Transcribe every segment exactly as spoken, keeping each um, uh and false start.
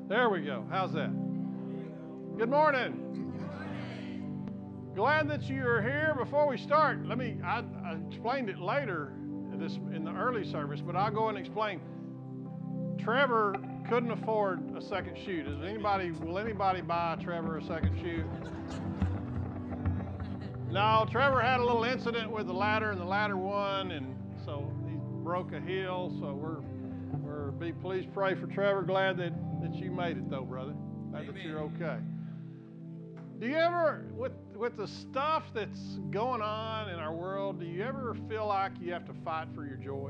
There we go. How's that? Good morning. Glad that you are here. Before we start, let me, I, I explained it later this in the early service, but I'll go and explain. Trevor couldn't afford a second shoe. Does anybody, will anybody buy Trevor a second shoe? No, Trevor had a little incident with the ladder, and the ladder won, and so he broke a heel. So we're, we're be please pray for Trevor. Glad that, that you made it, though, brother. Glad Amen. That you're okay. Do you ever, with with the stuff that's going on in our world, do you ever feel like you have to fight for your joy?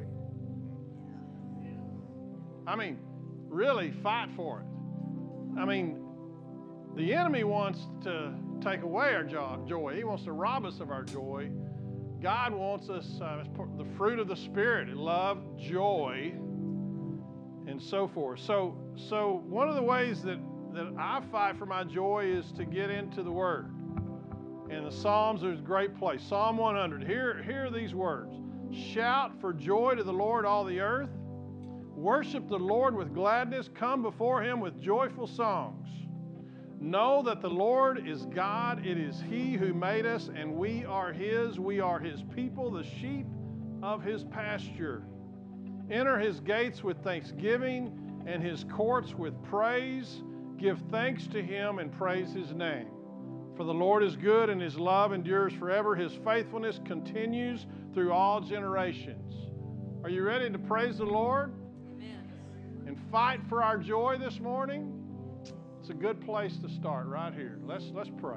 I mean, really fight for it. I mean, the enemy wants to take away our joy. He wants to rob us of our joy. God wants us, uh, the fruit of the Spirit, love, joy, and so forth. So, so one of the ways that, that I fight for my joy is to get into the Word. And the Psalms is a great place. Psalm one hundred, hear, hear these words. Shout for joy to the Lord, all the earth. Worship the Lord with gladness. Come before Him with joyful songs. Know that the Lord is God. It is He who made us, and we are His. We are His people, the sheep of His pasture. Enter His gates with thanksgiving and His courts with praise. Give thanks to Him and praise His name. For the Lord is good, and His love endures forever. His faithfulness continues through all generations. Are you ready to praise the Lord? Amen. And fight for our joy this morning? It's a good place to start right here. Let's, let's pray.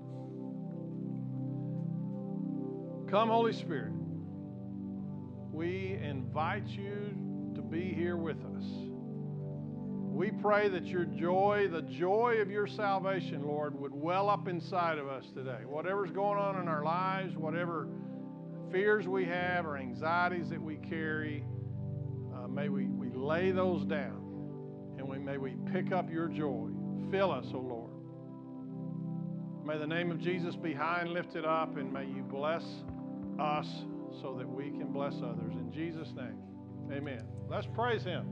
Come, Holy Spirit. We invite you to be here with us. We pray that your joy, the joy of your salvation, Lord, would well up inside of us today. Whatever's going on in our lives, whatever fears we have or anxieties that we carry, uh, may we, we lay those down, and we, may we pick up your joy. Fill us, O Lord. May the name of Jesus be high and lifted up, and may you bless us so that we can bless others. In Jesus' name, amen. Let's praise Him.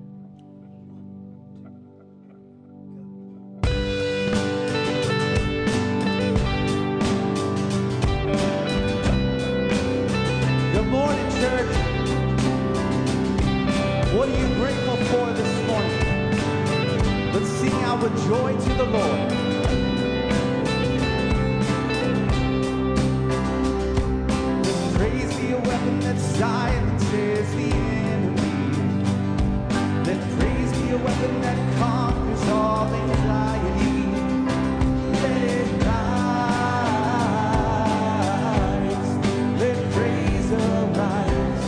Good morning, church. What are you grateful for this morning? Let's sing our joy to the Lord. Let praise be a weapon that silences the enemy. Let praise be a weapon that conquers all anxiety. Let it rise. Let praise arise.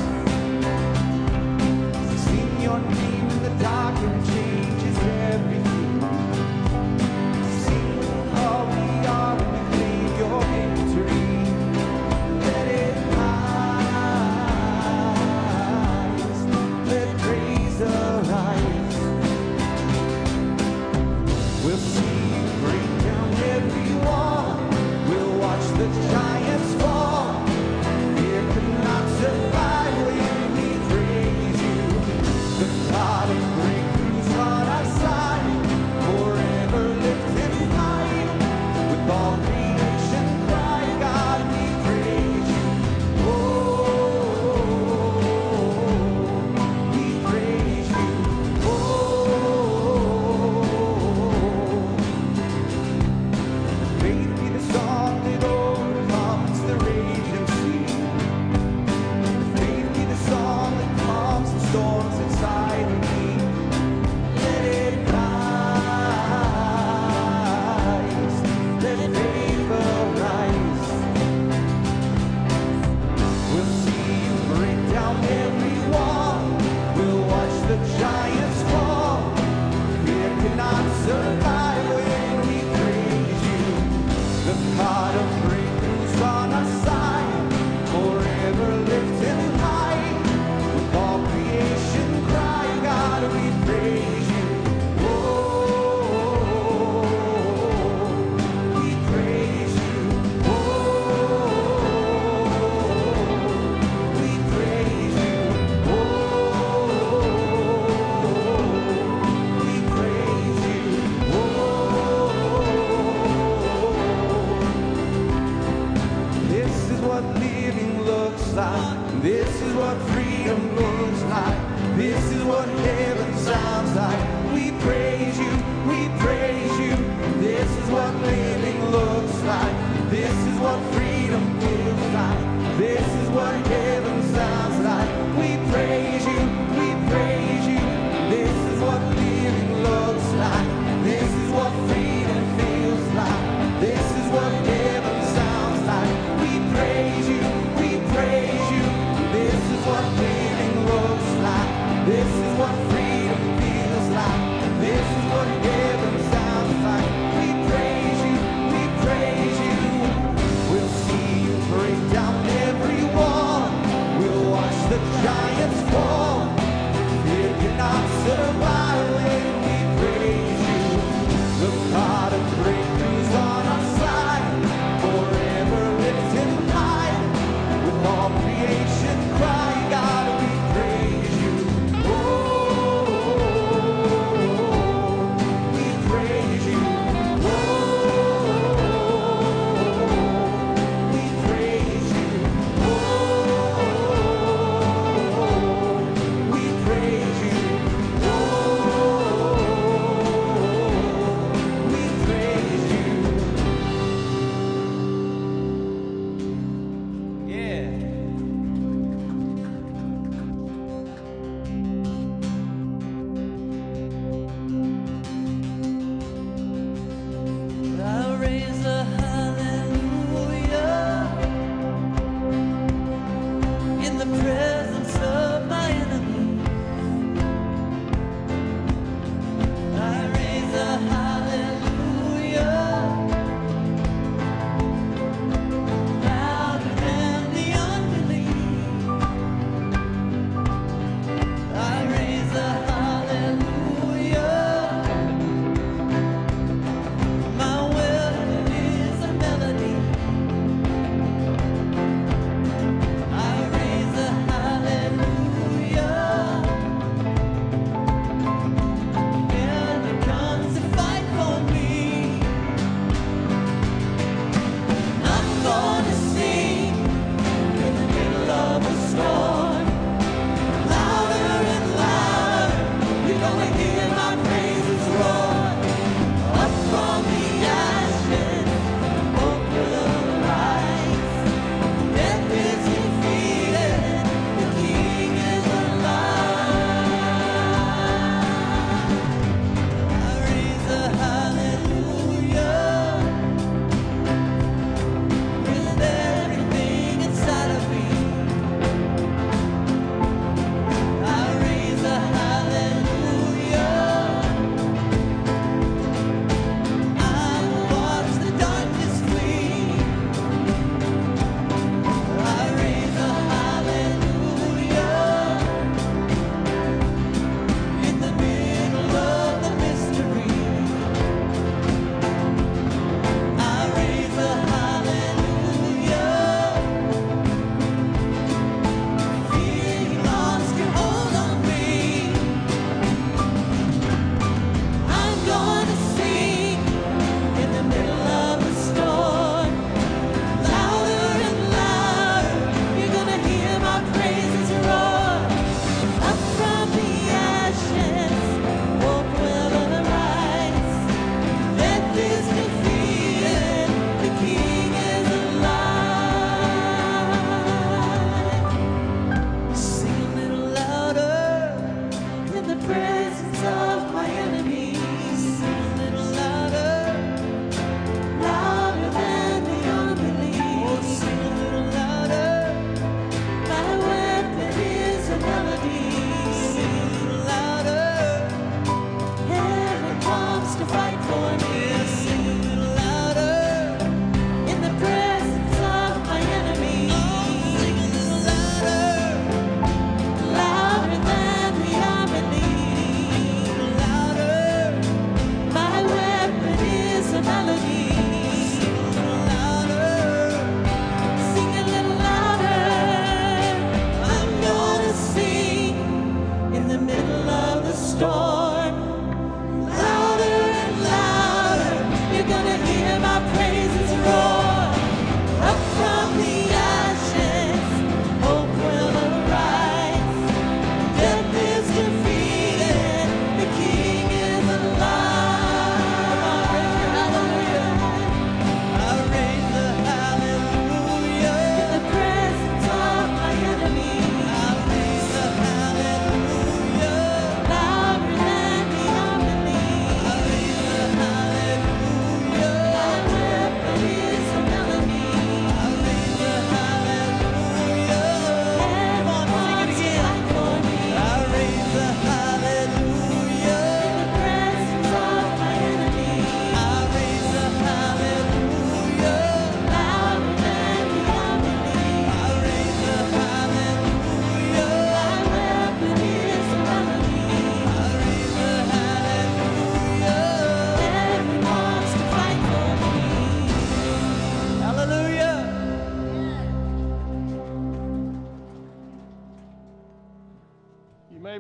Sing your name in the dark and it changes everything. We'll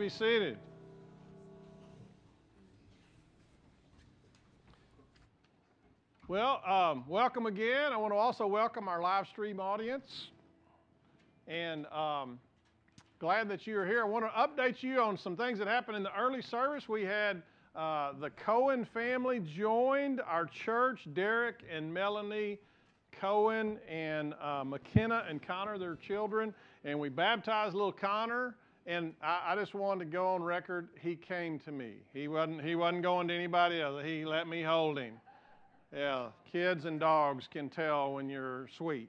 be seated. Well, um, welcome again. I want to also welcome our live stream audience. And um, glad that you are here. I want to update you on some things that happened in the early service. We had uh, the Cohen family joined our church. Derek and Melanie Cohen and uh, McKenna and Connor, their children. And we baptized little Connor. And I, I just wanted to go on record. He came to me. He wasn't, he wasn't going to anybody else. He let me hold him. Yeah, kids and dogs can tell when you're sweet.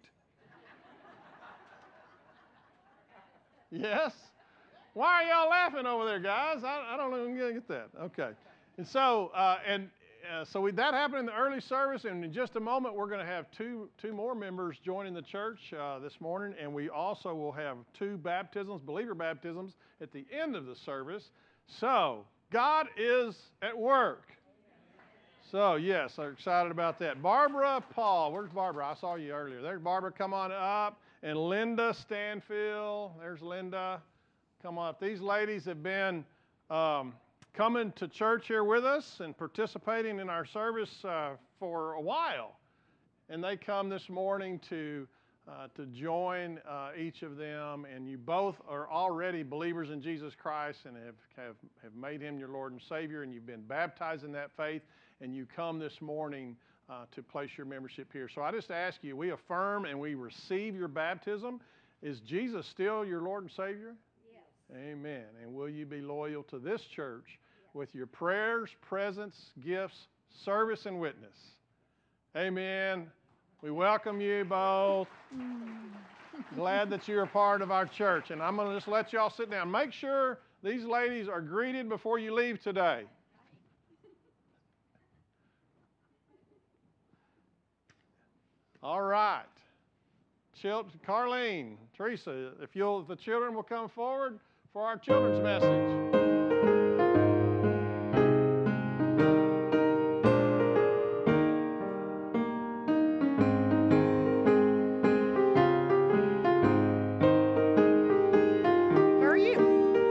Yes? Why are y'all laughing over there, guys? I, I don't even get that. Okay. And so, uh, and uh, so we, that happened in the early service, and in just a moment, we're going to have two two more members joining the church uh, this morning, and we also will have two baptisms, believer baptisms, at the end of the service. So, God is at work. So, yes, I'm excited about that. Barbara Paul. Where's Barbara? I saw you earlier. There's Barbara. Come on up. And Linda Stanfield. There's Linda. Come on up. These ladies have been um, coming to church here with us and participating in our service uh, for a while. And they come this morning to uh, to join uh, each of them. And you both are already believers in Jesus Christ and have, have, have made him your Lord and Savior. And you've been baptized in that faith. And you come this morning uh, to place your membership here. So I just ask you, we affirm and we receive your baptism. Is Jesus still your Lord and Savior? Yes. Amen. And will you be loyal to this church yes. with your prayers, presence, gifts, service, and witness? Amen. We welcome you both. Glad that you're a part of our church. And I'm going to just let y'all sit down. Make sure these ladies are greeted before you leave today. All right. Chil- Carlene, Teresa, if you'll, if the children will come forward for our children's message. How are you?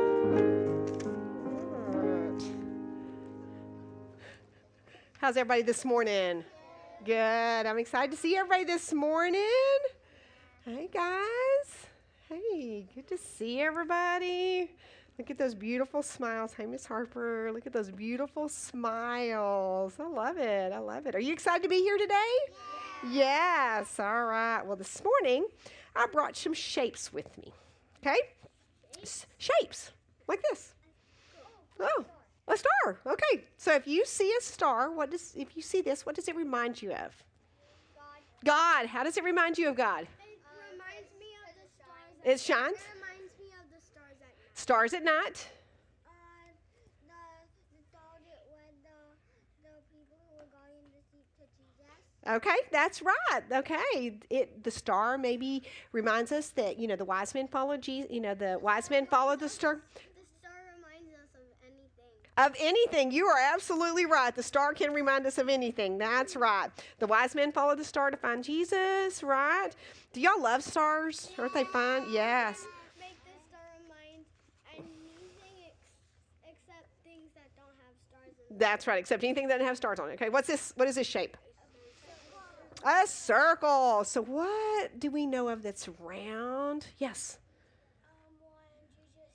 How's everybody this morning? Good. I'm excited to see everybody this morning. Hey, guys. Hey, good to see everybody. Look at those beautiful smiles. Hey, Miss Harper. Look at those beautiful smiles. I love it. I love it. Are you excited to be here today? Yeah. Yes. All right. Well, this morning, I brought some shapes with me. Okay? S- shapes. Like this. Oh. A star. Okay. So if you see a star, what does if you see this, what does it remind you of? God. God. How does it remind you of God? It reminds me of the stars. It shines? It reminds me of the stars at night. Stars at night. Uh, the the dog it when the the people who were going to see to Jesus. Okay, that's right. Okay, it the star maybe reminds us that you know the wise men followed Jesus. You know the wise men followed the star. The star reminds us of anything. Of anything. You are absolutely right. The star can remind us of anything. That's right. The wise men followed the star to find Jesus, right? Do y'all love stars? Aren't they fun? Yes. Make the star remind anything ex- except things that don't have stars in them. That's right, except anything that doesn't have stars on it. Okay, what's this? What is this shape? A circle. So what do we know of that's round? Yes. Um, when Jesus,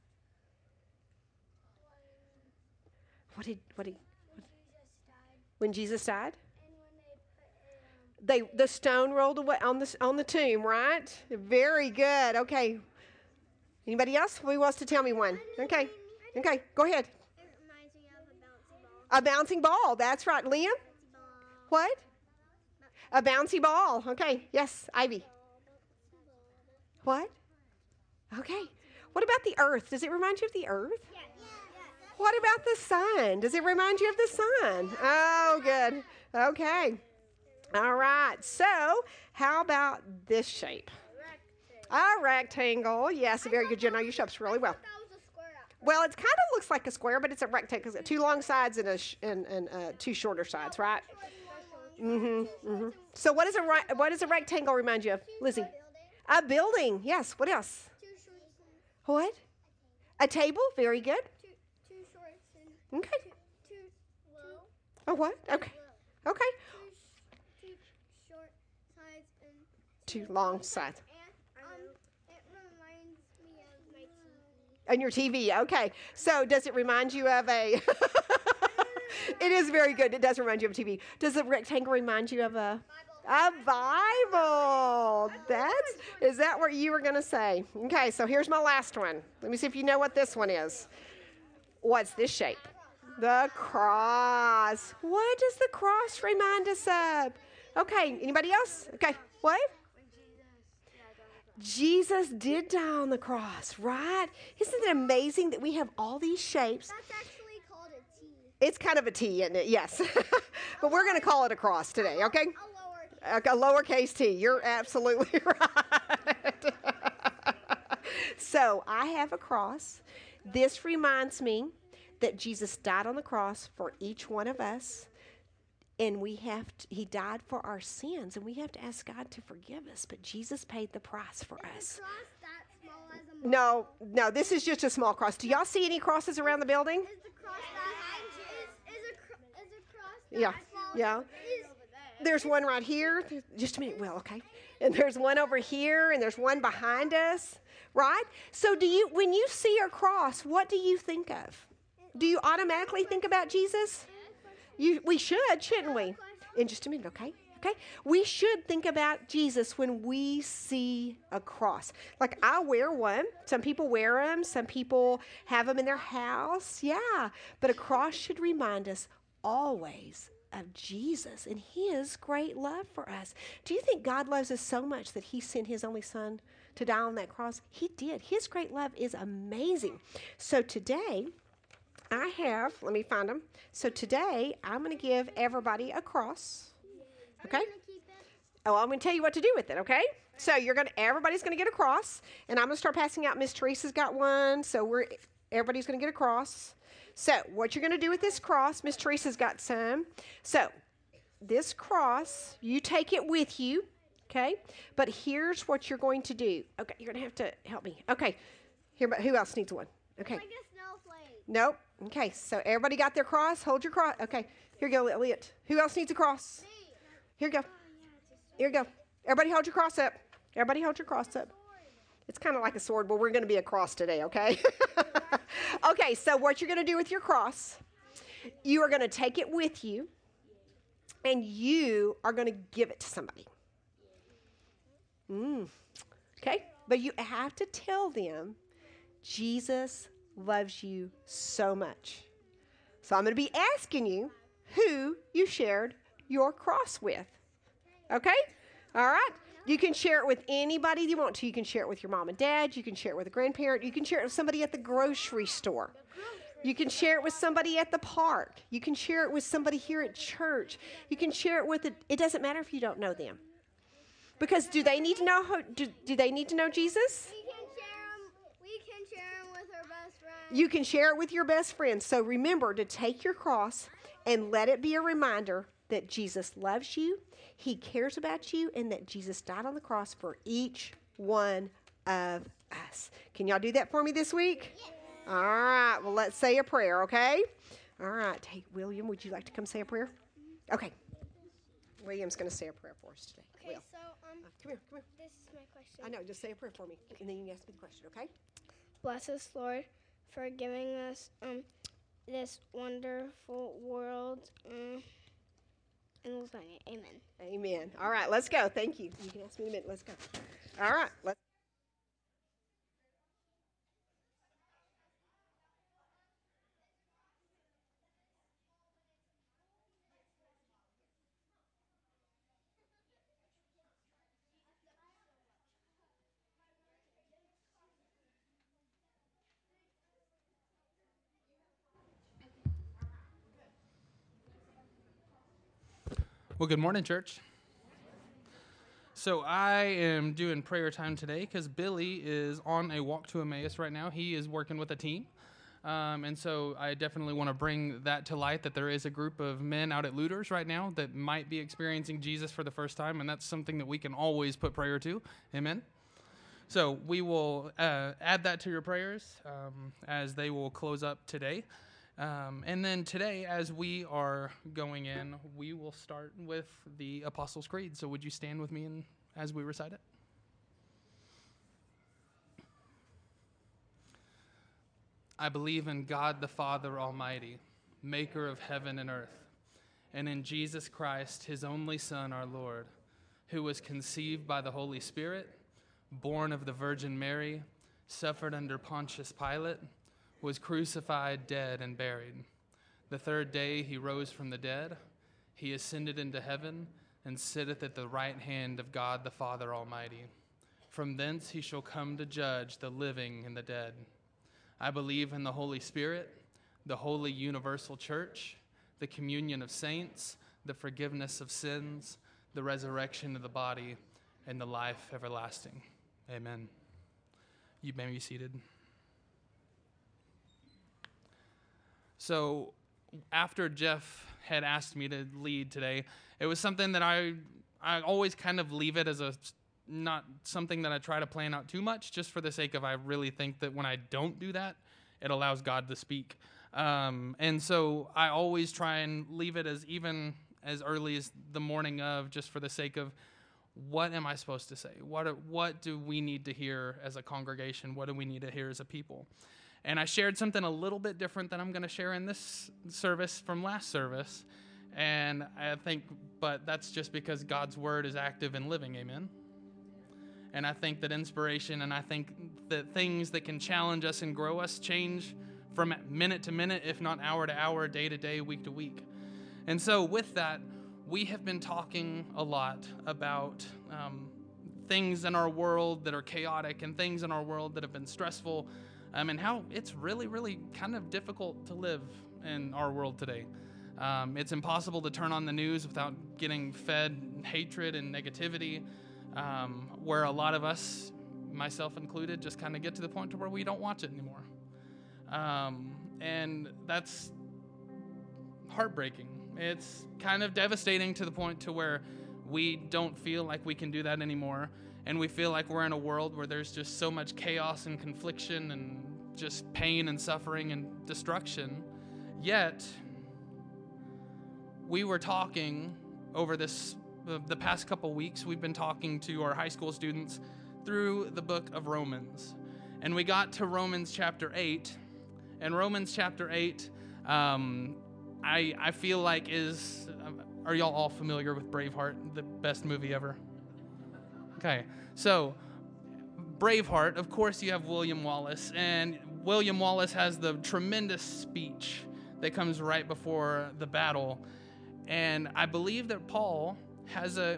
when, What did what did when Jesus died, when Jesus died? and when they put it, um, They the stone rolled away on the on the tomb, right? Very good. Okay. Anybody else? Who wants to tell me one? Okay. Okay, go ahead. it reminds me of a bouncy ball. A bouncing ball. That's right. Liam? Bouncy ball. What? A bouncy ball. Okay. Yes, Ivy. What? Okay. What about the earth? Does it remind you of the earth? Yeah, yeah, yeah. What about the sun? Does it remind you of the sun? Oh, good. Okay. All right. So, how about this shape? A rectangle. Yes, very good. You know your shapes really well. That was a square. Well, it kind of looks like a square, but it's a rectangle. It's got two long sides and a sh- and, and uh, two shorter sides, right? Mm-hmm. Mm-hmm. So, what is a ri- what does a rectangle remind you of, Lizzie? A building. Yes. What else? Two shorts. What? A table, very good. Two, two shorts and Okay. two, two, low. A what? Okay. Okay. Two, sh- two short sides and Two long sides. And um, it reminds me of my T V. And your T V, okay. So does it remind you of a... It is very good. It does remind you of a T V. Does the rectangle remind you of a... A Bible. That's... Is that what you were going to say? Okay, so here's my last one. Let me see if you know what this one is. What's this shape? The cross. What does the cross remind us of? Okay, anybody else? Okay, what? Jesus did die on the cross, right? Isn't it amazing that we have all these shapes? That's actually called a T. It's kind of a T, isn't it? Yes. But we're going to call it a cross today, okay? A lower T. A, a lowercase t. You're absolutely right. So I have a cross. This reminds me that Jesus died on the cross for each one of us. And we have to, he died for our sins, and we have to ask God to forgive us. But Jesus paid the price for us. Is the cross that small as a No, no, this is just a small cross. Do y'all see any crosses around the building? Is the cross that is, is a cro- is a cross that Yeah, small? yeah. Is, There's one right here. Just a minute. Well, okay. And there's one over here, and there's one behind us, right? So do you, when you see a cross, what do you think of? Do you automatically think about Jesus? You, we should, shouldn't we? In just a minute, okay? Okay? We should think about Jesus when we see a cross. Like, I wear one. Some people wear them. Some people have them in their house. Yeah. But a cross should remind us always of Jesus and his great love for us. Do you think God loves us so much that he sent his only son to die on that cross? He did. His great love is amazing. So today, I have, let me find them. So today, I'm going to give everybody a cross. Okay? I'm gonna keep it. Oh, I'm going to tell you what to do with it, okay? So you're going to, everybody's going to get a cross, and I'm going to start passing out. Miss Teresa's got one, so we're, everybody's going to get a cross. So what you're going to do with this cross, Miss Teresa's got some. So this cross, you take it with you, okay? But here's what you're going to do. Okay, you're going to have to help me. Okay, here, but who else needs one? Okay. Like a snowflake. Nope. Okay, so everybody got their cross? Hold your cross. Okay, here you go, Elliot. Who else needs a cross? Here you go. Here you go. Everybody hold your cross up. Everybody hold your cross up. It's kind of like a sword, but we're going to be a cross today, okay? Okay, so what you're going to do with your cross, you are going to take it with you, and you are going to give it to somebody. Mm. Okay? But you have to tell them Jesus loves you so much. So I'm going to be asking you who you shared your cross with. Okay? All right? You can share it with anybody you want to. You can share it with your mom and dad. You can share it with a grandparent. You can share it with somebody at the grocery store. You can share it with somebody at the park. You can share it with somebody here at church. You can share it with, a, it doesn't matter if you don't know them. Because do they need to know, how, do, do they need to know Jesus? We can share 'em- We can share 'em with our best friend. You can share it with your best friend. So remember to take your cross and let it be a reminder that Jesus loves you, he cares about you, and that Jesus died on the cross for each one of us. Can y'all do that for me this week? Yes. All right. Well, let's say a prayer, okay? All right. Hey, William, would you like to come say a prayer? Okay. William's going to say a prayer for us today. Okay, Will. so um, Uh, come here, come here. this is my question. I know. Just say a prayer for me, and then you can ask me the question, okay? Bless us, Lord, for giving us um this wonderful world. Um, and we'll sing it. Amen. Amen. All right, let's go. Thank you. You can ask me in a minute. Let's go. All right. Let's. Well, good morning, church. So I am doing prayer time today because Billy is on a walk to Emmaus right now. He is working with a team. Um, and so I definitely want to bring that to light, that there is a group of men out at Looters right now that might be experiencing Jesus for the first time, and that's something that we can always put prayer to. Amen? So we will uh, add that to your prayers um, as they will close up today. Um, and then today, as we are going in, we will start with the Apostles' Creed. So would you stand with me in, as we recite it? I believe in God the Father Almighty, maker of heaven and earth, and in Jesus Christ, his only Son, our Lord, who was conceived by the Holy Spirit, born of the Virgin Mary, suffered under Pontius Pilate, was crucified, dead, and buried. The third day he rose from the dead. He ascended into heaven and sitteth at the right hand of God the Father Almighty. From thence he shall come to judge the living and the dead. I believe in the Holy Spirit, the holy universal church, the communion of saints, the forgiveness of sins, the resurrection of the body, and the life everlasting. Amen. You may be seated. So after Jeff had asked me to lead today, it was something that I I always kind of leave it as a not something that I try to plan out too much, just for the sake of I really think that when I don't do that, it allows God to speak. Um, and so I always try and leave it as even as early as the morning of, just for the sake of what am I supposed to say? What are, what do we need to hear as a congregation? What do we need to hear as a people? And I shared something a little bit different than I'm going to share in this service from last service. And I think, but that's just because God's word is active and living, amen? And I think that inspiration and I think that things that can challenge us and grow us change from minute to minute, if not hour to hour, day to day, week to week. And so with that, we have been talking a lot about um, things in our world that are chaotic and things in our world that have been stressful, um, and how it's really, really kind of difficult to live in our world today. Um, it's impossible to turn on the news without getting fed hatred and negativity, um, where a lot of us, myself included, just kind of get to the point to where we don't watch it anymore. Um, and that's heartbreaking. It's kind of devastating to the point to where we don't feel like we can do that anymore. And we feel like we're in a world where there's just so much chaos and confliction and just pain and suffering and destruction. Yet, we were talking over this, uh, the past couple weeks, we've been talking to our high school students through the book of Romans. And we got to Romans chapter eight. And Romans chapter eight, um, I, I feel like is, uh, are y'all all familiar with Braveheart, the best movie ever? Okay, so Braveheart, of course you have William Wallace, and William Wallace has the tremendous speech that comes right before the battle. And I believe that Paul has a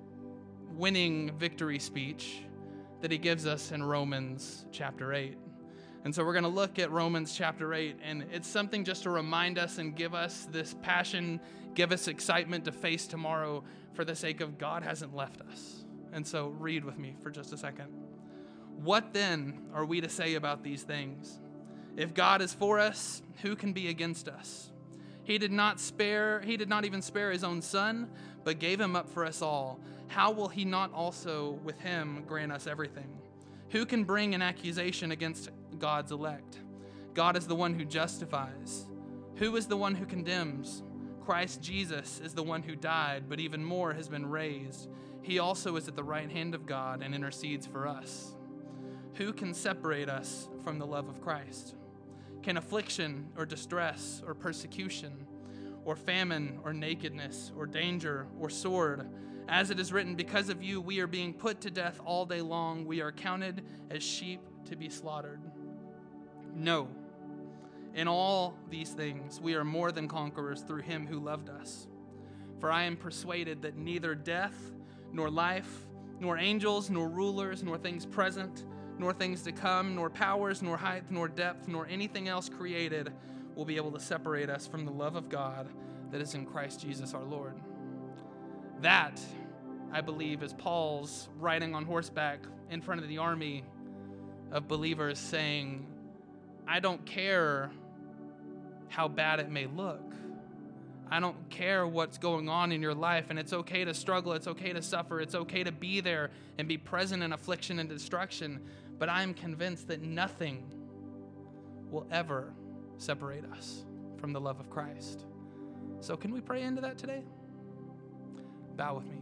winning victory speech that he gives us in Romans chapter eight. And so we're going to look at Romans chapter eight, and it's something just to remind us and give us this passion, give us excitement to face tomorrow for the sake of God hasn't left us. And so read with me for just a second. What then are we to say about these things? If God is for us, who can be against us? He did not spare, he did not even spare his own son, but gave him up for us all. How will he not also with him grant us everything? Who can bring an accusation against God's elect? God is the one who justifies. Who is the one who condemns? Christ Jesus is the one who died, but even more has been raised. He also is at the right hand of God and intercedes for us. Who can separate us from the love of Christ? Can affliction or distress or persecution or famine or nakedness or danger or sword? As it is written, because of you we are being put to death all day long. We are counted as sheep to be slaughtered. No. In all these things we are more than conquerors through him who loved us. For I am persuaded that neither death nor life, nor angels, nor rulers, nor things present, nor things to come, nor powers, nor height, nor depth, nor anything else created will be able to separate us from the love of God that is in Christ Jesus our Lord. That, I believe, is Paul's riding on horseback in front of the army of believers saying, I don't care how bad it may look. I don't care what's going on in your life, and it's okay to struggle, it's okay to suffer, it's okay to be there and be present in affliction and destruction, but I am convinced that nothing will ever separate us from the love of Christ. So can we pray into that today? Bow with me.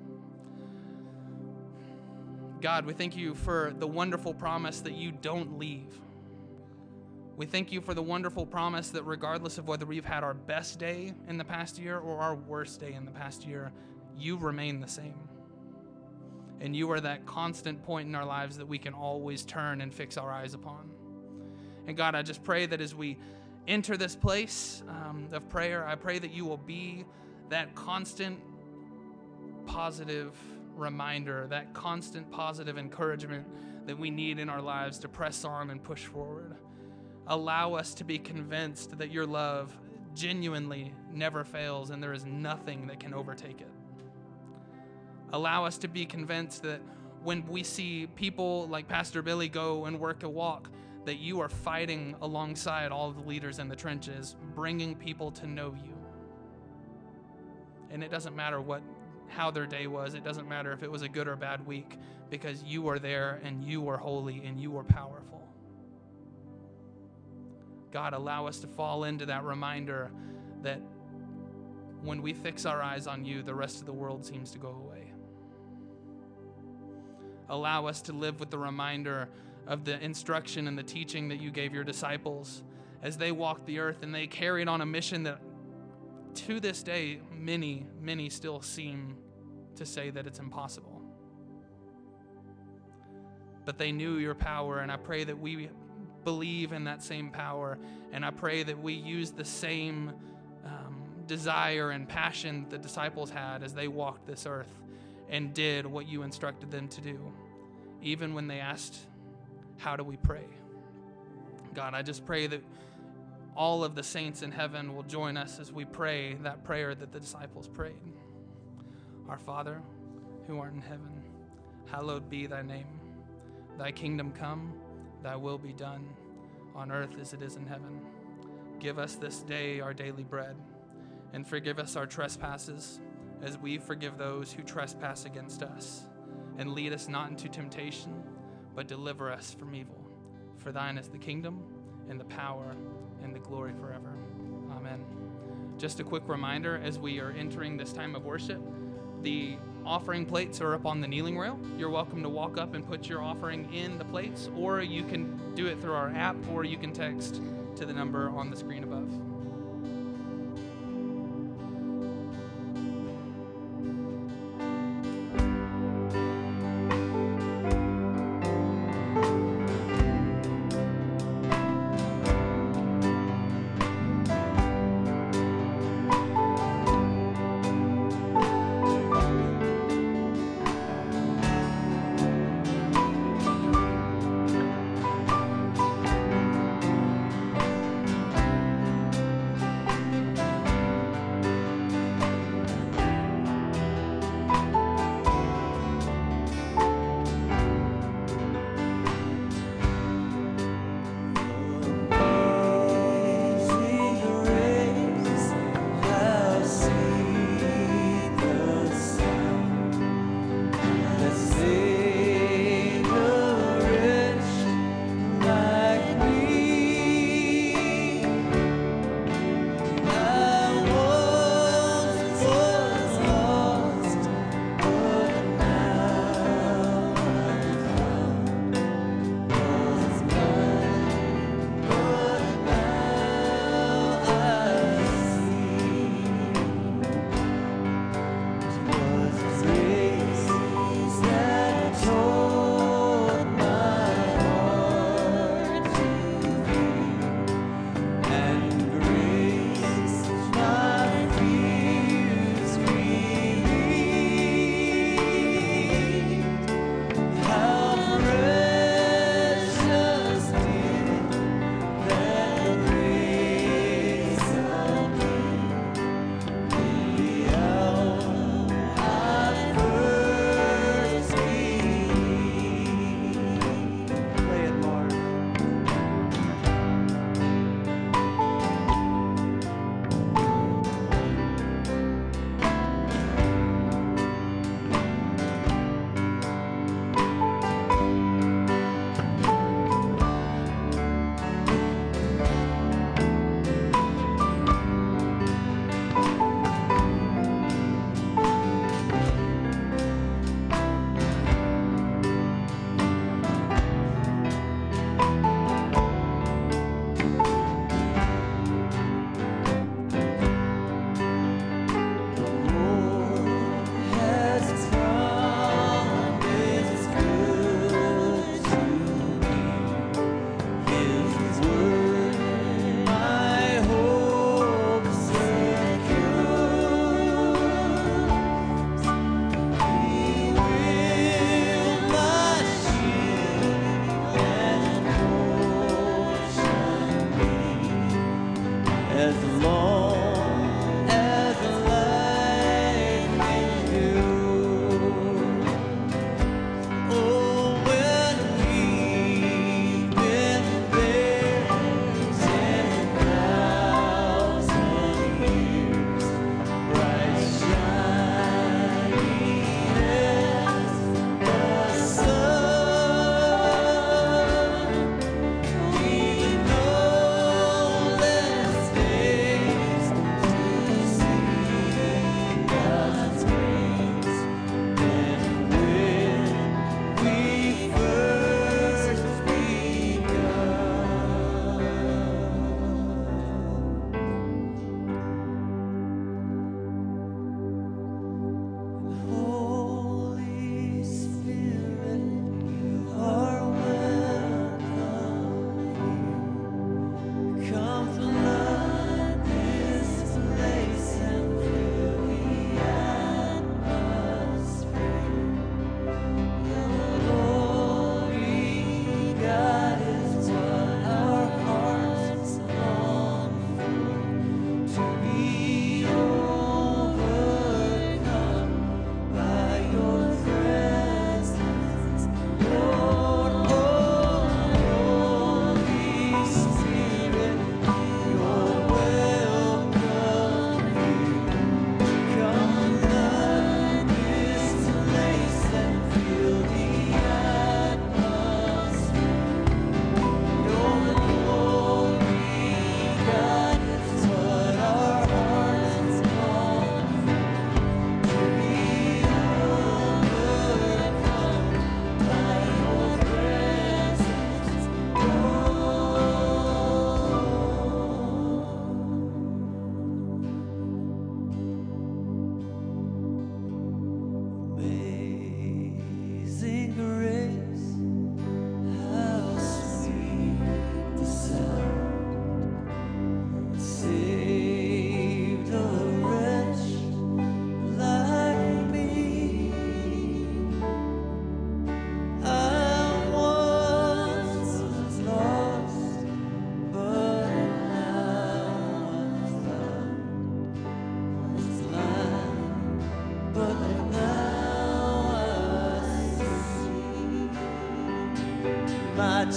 God, we thank you for the wonderful promise that you don't leave. We thank you for the wonderful promise that regardless of whether we've had our best day in the past year or our worst day in the past year, you remain the same. And you are that constant point in our lives that we can always turn and fix our eyes upon. And God, I just pray that as we enter this place um, of prayer, I pray that you will be that constant positive reminder, that constant positive encouragement that we need in our lives to press on and push forward. Allow us to be convinced that your love genuinely never fails and there is nothing that can overtake it. Allow us to be convinced that when we see people like Pastor Billy go and work a walk, that you are fighting alongside all of the leaders in the trenches, bringing people to know you. And it doesn't matter what, how their day was. It doesn't matter if it was a good or bad week, because you are there and you are holy and you are powerful. God, allow us to fall into that reminder that when we fix our eyes on you, the rest of the world seems to go away. Allow us to live with the reminder of the instruction and the teaching that you gave your disciples as they walked the earth and they carried on a mission that to this day, many, many still seem to say that it's impossible. But they knew your power, and I pray that we believe in that same power, and I pray that we use the same um, desire and passion the disciples had as they walked this earth and did what you instructed them to do, even when they asked, how do we pray? God, I just pray that all of the saints in heaven will join us as we pray that prayer that the disciples prayed. Our Father, who art in heaven, hallowed be thy name. Thy kingdom come, thy will be done, on earth as it is in heaven. Give us this day our daily bread, and forgive us our trespasses, as we forgive those who trespass against us. And lead us not into temptation, but deliver us from evil. For thine is the kingdom, and the power, and the glory forever. Amen. Just a quick reminder, as we are entering this time of worship, the offering plates are up on the kneeling rail. You're welcome to walk up and put your offering in the plates, or you can do it through our app, or you can text to the number on the screen above.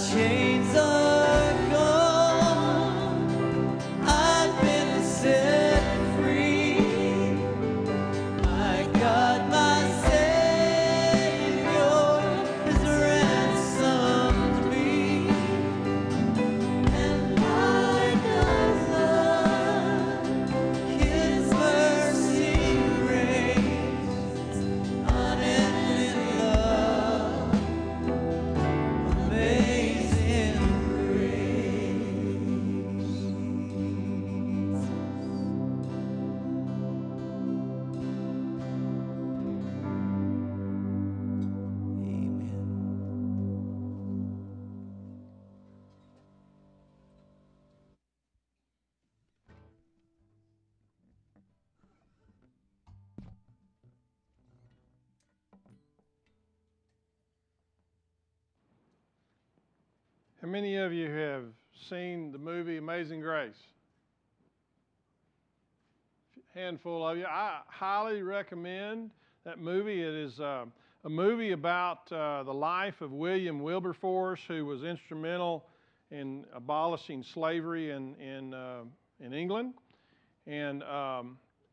chains are gone. I've been set free. My God, my Savior has ransomed me. And like a flood, His mercy reigns, unending love, amazing grace. Amen. How many of you have seen the movie Amazing Grace? Handful of you. I highly recommend that movie. It is uh, a movie about uh, the life of William Wilberforce, who was instrumental in abolishing slavery in in, uh, in England. And um,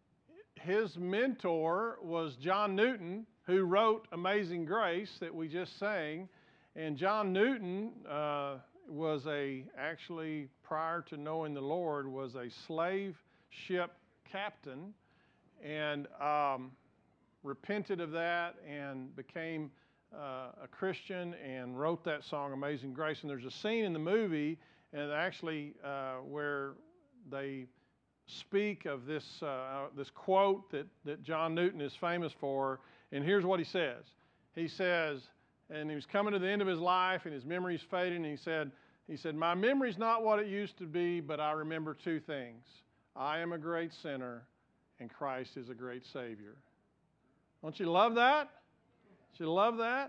his mentor was John Newton, who wrote Amazing Grace that we just sang. And John Newton uh, was a, actually, prior to knowing the Lord, was a slave ship captain, and um, repented of that and became uh, a Christian and wrote that song, Amazing Grace. And there's a scene in the movie, and actually uh, where they speak of this, uh, this quote that, that John Newton is famous for, and here's what he says. He says, and he was coming to the end of his life, and his memory's fading, and he said, he said, my memory's not what it used to be, but I remember two things. I am a great sinner, and Christ is a great Savior. Don't you love that? Don't you love that?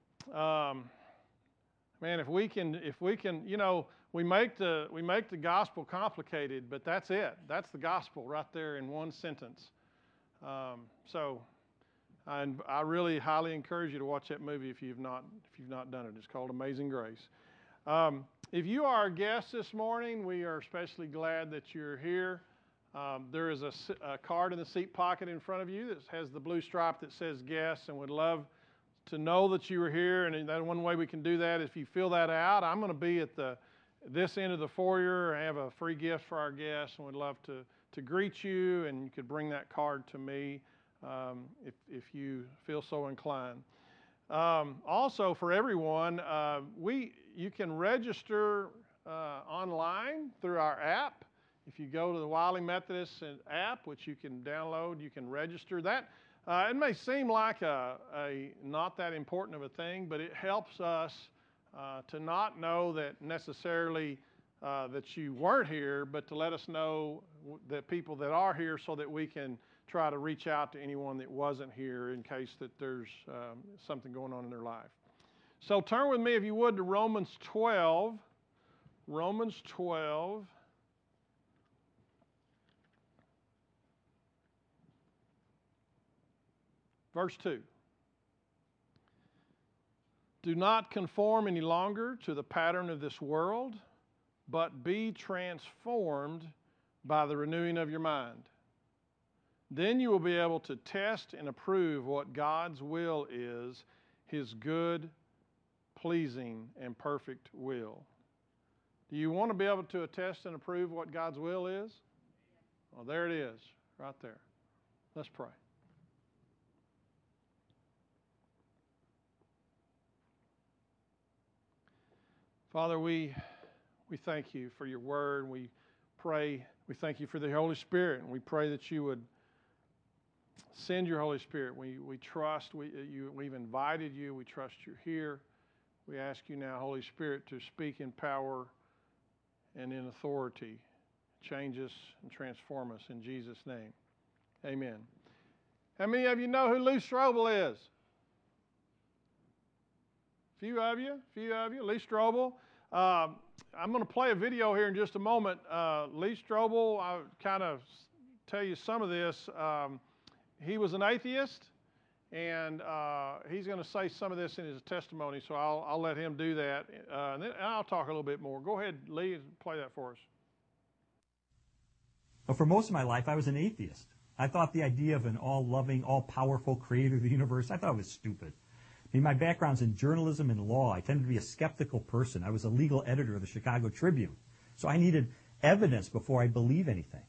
Um, man, if we can, if we can, you know, we make the we make the gospel complicated, but that's it. That's the gospel right there in one sentence. Um, so. And I really highly encourage you to watch that movie if you've not if you've not done it. It's called Amazing Grace. Um, if you are a guest this morning, we are especially glad that you're here. Um, there is a, a card in the seat pocket in front of you that has the blue stripe that says guest, and would love to know that you are here. And that one way we can do that is if you fill that out. I'm going to be at the this end of the foyer. I have a free gift for our guests, and would love to to greet you. And you could bring that card to me. Um, if, if you feel so inclined. Um, also, for everyone, uh, we you can register uh, online through our app. If you go to the Wiley Methodist app, which you can download, you can register. That uh, it may seem like a, a not that important of a thing, but it helps us uh, to not know that necessarily uh, that you weren't here, but to let us know that people that are here, so that we can try to reach out to anyone that wasn't here in case that there's um, something going on in their life. So turn with me, if you would, to Romans twelve. Romans twelve. Verse two. Do not conform any longer to the pattern of this world, but be transformed by the renewing of your mind. Then you will be able to test and approve what God's will is, His good, pleasing, and perfect will. Do you want to be able to attest and approve what God's will is? Well, there it is, right there. Let's pray. Father, we we thank you for your word. We pray, we thank you for the Holy Spirit, and we pray that you would send your Holy Spirit. We we trust, we, you, we've invited you. We trust you're here. We ask you now, Holy Spirit, to speak in power and in authority. Change us and transform us in Jesus' name. Amen. How many of you know who Lee Strobel is? A few of you, a few of you. Lee Strobel. Uh, I'm going to play a video here in just a moment. Uh, Lee Strobel, I'll kind of tell you some of this. Um, he was an atheist, and uh, he's going to say some of this in his testimony, so I'll, I'll let him do that, uh, and then I'll talk a little bit more. Go ahead, Lee, play that for us. Well, for most of my life, I was an atheist. I thought the idea of an all-loving, all-powerful creator of the universe, I thought it was stupid. I mean, my background's in journalism and law. I tended to be a skeptical person. I was a legal editor of the Chicago Tribune. So I needed evidence before I believe anything.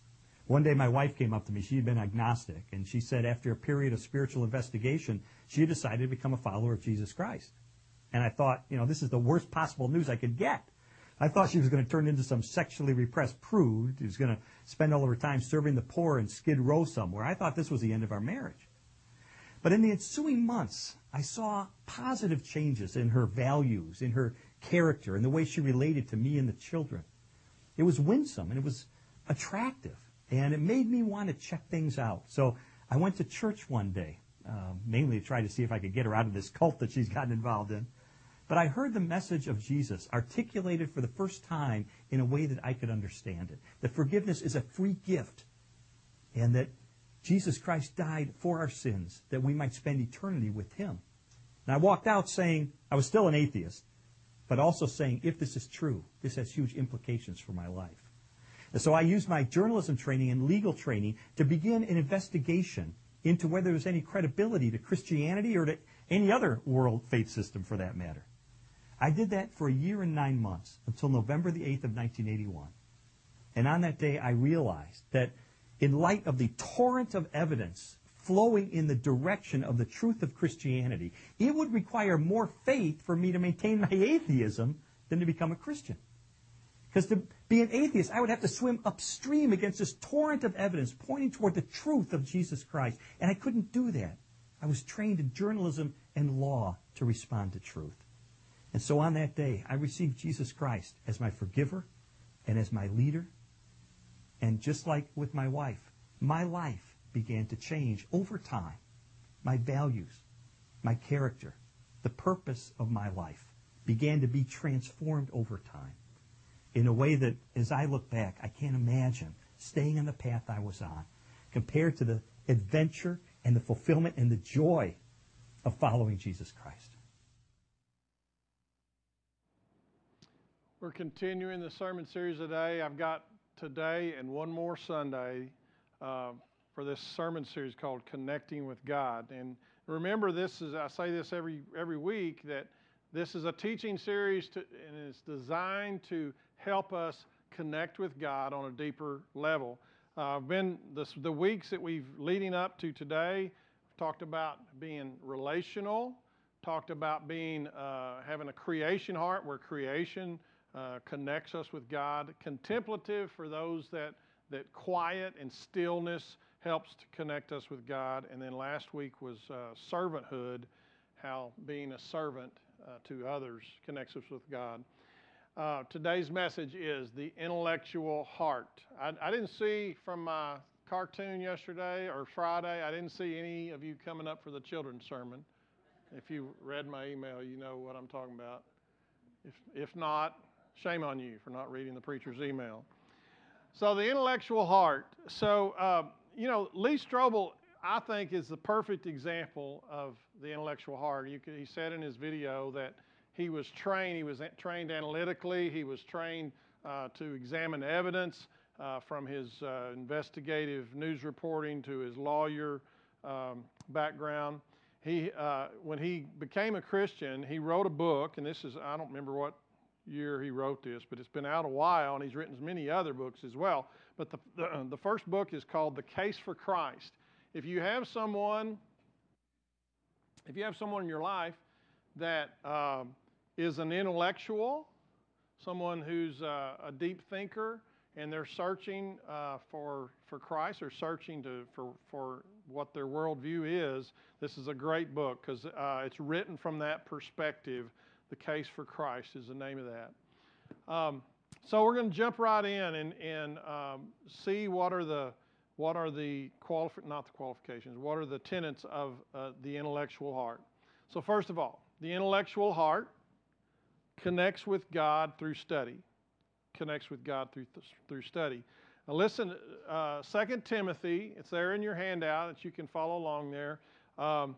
One day my wife came up to me. She had been agnostic, and she said after a period of spiritual investigation, she had decided to become a follower of Jesus Christ. And I thought, you know, this is the worst possible news I could get. I thought she was going to turn into some sexually repressed prude who was going to spend all of her time serving the poor in Skid Row somewhere. I thought this was the end of our marriage. But in the ensuing months, I saw positive changes in her values, in her character, in the way she related to me and the children. It was winsome, and it was attractive, and it made me want to check things out. So I went to church one day, uh, mainly to try to see if I could get her out of this cult that she's gotten involved in. But I heard the message of Jesus articulated for the first time in a way that I could understand it. That forgiveness is a free gift, and that Jesus Christ died for our sins, that we might spend eternity with him. And I walked out saying, I was still an atheist, but also saying, if this is true, this has huge implications for my life. And so I used my journalism training and legal training to begin an investigation into whether there's any credibility to Christianity or to any other world faith system for that matter. I did that for a year and nine months until November the eighth of nineteen eighty-one. And on that day I realized that in light of the torrent of evidence flowing in the direction of the truth of Christianity, it would require more faith for me to maintain my atheism than to become a Christian. Because to be an atheist, I would have to swim upstream against this torrent of evidence pointing toward the truth of Jesus Christ. And I couldn't do that. I was trained in journalism and law to respond to truth. And so on that day, I received Jesus Christ as my forgiver and as my leader. And just like with my wife, my life began to change over time. My values, my character, the purpose of my life began to be transformed over time in a way that, as I look back, I can't imagine staying on the path I was on compared to the adventure and the fulfillment and the joy of following Jesus Christ. We're continuing the sermon series today. I've got today and one more Sunday uh, for this sermon series called Connecting with God. And remember, this is, I say this every every week, that this is a teaching series to, and it's designed to help us connect with God on a deeper level. Uh, been this, the weeks that we've leading up to today, talked about being relational, talked about being uh, having a creation heart where creation Uh, connects us with God. Contemplative for those that, that quiet and stillness helps to connect us with God. And then last week was uh, servanthood, how being a servant uh, to others connects us with God. Uh, today's message is the intellectual heart. I, I didn't see from my cartoon yesterday or Friday, I didn't see any of you coming up for the children's sermon. If you read my email, you know what I'm talking about. If, if not, shame on you for not reading the preacher's email. So the intellectual heart. So, uh, you know, Lee Strobel, I think, is the perfect example of the intellectual heart. You could, he said in his video that he was trained, he was trained analytically, he was trained uh, to examine evidence uh, from his uh, investigative news reporting to his lawyer um, background. He, uh, when he became a Christian, he wrote a book, and this is, I don't remember what year he wrote this, but it's been out a while, and he's written many other books as well. But the, the, the first book is called The Case for Christ. If you have someone, if you have someone in your life that uh, is an intellectual, someone who's uh, a deep thinker, and they're searching uh, for for Christ, or searching to for for what their worldview is, this is a great book because uh, it's written from that perspective. The Case for Christ is the name of that. Um, so we're going to jump right in and, and um, see what are the what are the qualif- not the qualifications, what are the tenets of uh, the intellectual heart. So first of all, the intellectual heart connects with God through study. Connects with God through th- through study. Now listen, uh, Second Timothy, it's there in your handout that you can follow along there. Um,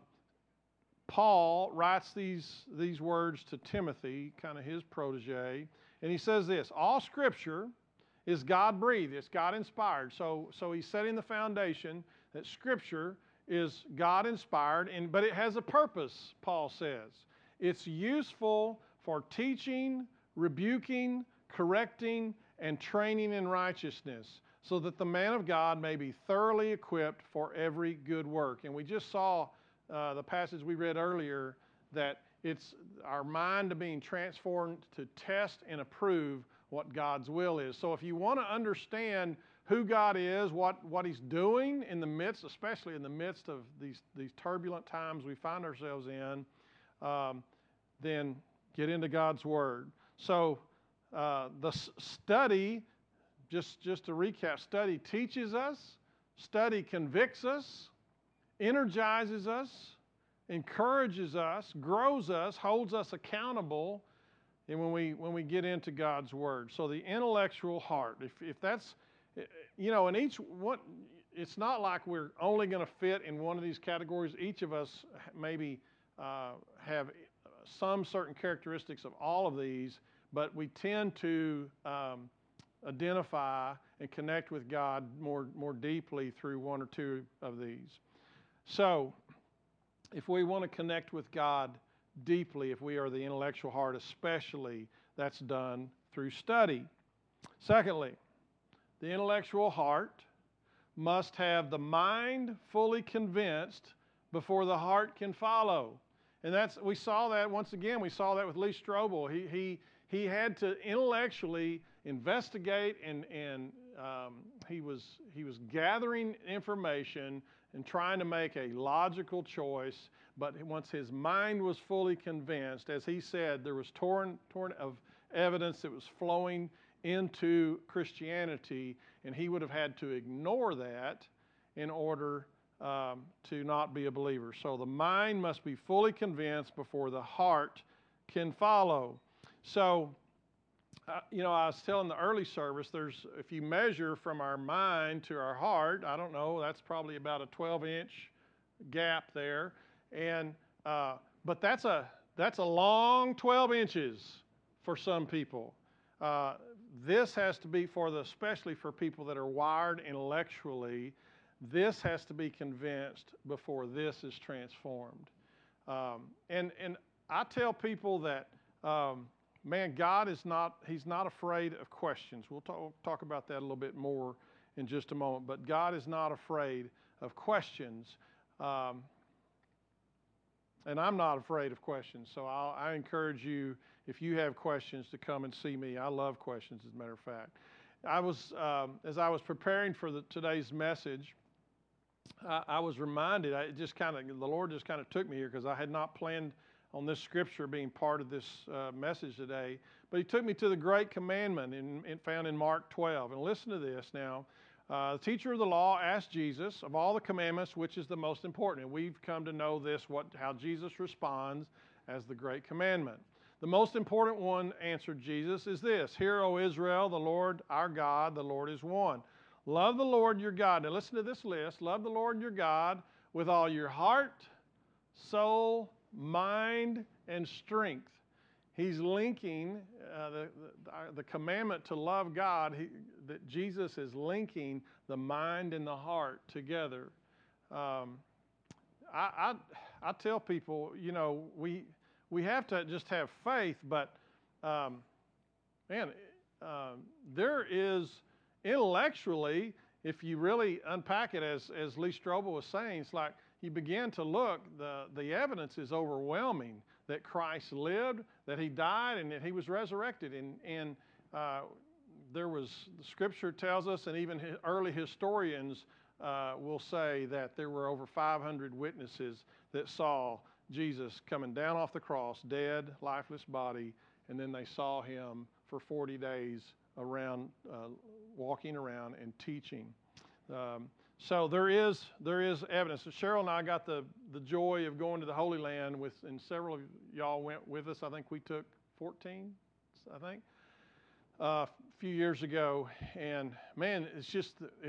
Paul writes these, these words to Timothy, kind of his protege, and he says this: all Scripture is God-breathed, it's God-inspired. So, so he's setting the foundation that Scripture is God-inspired, and but it has a purpose, Paul says. It's useful for teaching, rebuking, correcting, and training in righteousness, so that the man of God may be thoroughly equipped for every good work. And we just saw uh, the passage we read earlier, that it's our mind being transformed to test and approve what God's will is. So if you want to understand who God is, what, what He's doing in the midst, especially in the midst of these, these turbulent times we find ourselves in, um, then get into God's Word. So uh, the s- study, just, just to recap, study teaches us, study convicts us, energizes us, encourages us, grows us, holds us accountable, and when we when we get into God's Word. So the intellectual heart, if if that's, you know, in each one, it's not like we're only going to fit in one of these categories. Each of us maybe uh, have some certain characteristics of all of these, but we tend to um, identify and connect with God more more deeply through one or two of these. So if we want to connect with God deeply, if we are the intellectual heart especially, that's done through study. Secondly, the intellectual heart must have the mind fully convinced before the heart can follow. And that's, we saw that once again, we saw that with Lee Strobel. He, he, he had to intellectually investigate, and, and um, he, was, he was gathering information and trying to make a logical choice. But once his mind was fully convinced, as he said, there was torrent, torrent of evidence that was flowing into Christianity, and he would have had to ignore that in order um, to not be a believer. So the mind must be fully convinced before the heart can follow. So, uh, you know, I was telling the early service, there's, if you measure from our mind to our heart, I don't know, that's probably about a twelve inch gap there. And uh, but that's a that's a long twelve inches for some people. Uh, this has to be for the, especially for people that are wired intellectually, this has to be convinced before this is transformed. Um, and and I tell people that, um, man, God is not, He's not afraid of questions. We'll talk, talk about that a little bit more in just a moment. But God is not afraid of questions. Um, And I'm not afraid of questions, so I'll, I encourage you, if you have questions, to come and see me. I love questions, as a matter of fact. I was, um, as I was preparing for the, today's message, I, I was reminded, I just kind of, the Lord just kind of took me here, because I had not planned on this scripture being part of this uh, message today, but He took me to the Great Commandment in, in, found in Mark twelve. And listen to this now. Uh, the teacher of the law asked Jesus, of all the commandments, which is the most important? And we've come to know this, what, how Jesus responds as the great commandment. The most important one, answered Jesus, is this: Hear, O Israel, the Lord our God, the Lord is one. Love the Lord your God. Now listen to this list. Love the Lord your God with all your heart, soul, mind, and strength. He's linking uh, the, the, the commandment to love God, he, that Jesus is linking the mind and the heart together. Um, I, I, I tell people, you know, we, we have to just have faith, but um, man, uh, there is intellectually, if you really unpack it, as, as Lee Strobel was saying, it's like you begin to look, the, the evidence is overwhelming that Christ lived, that He died, and that He was resurrected. And, and uh, there was, the Scripture tells us, and even early historians uh, will say that there were over five hundred witnesses that saw Jesus coming down off the cross, dead, lifeless body, and then they saw Him for forty days around, uh, walking around and teaching. Um, So there is there is evidence. So Cheryl and I got the, the joy of going to the Holy Land with, and several of y'all went with us. I think we took fourteen, I think, uh, a few years ago. And man, it's just it's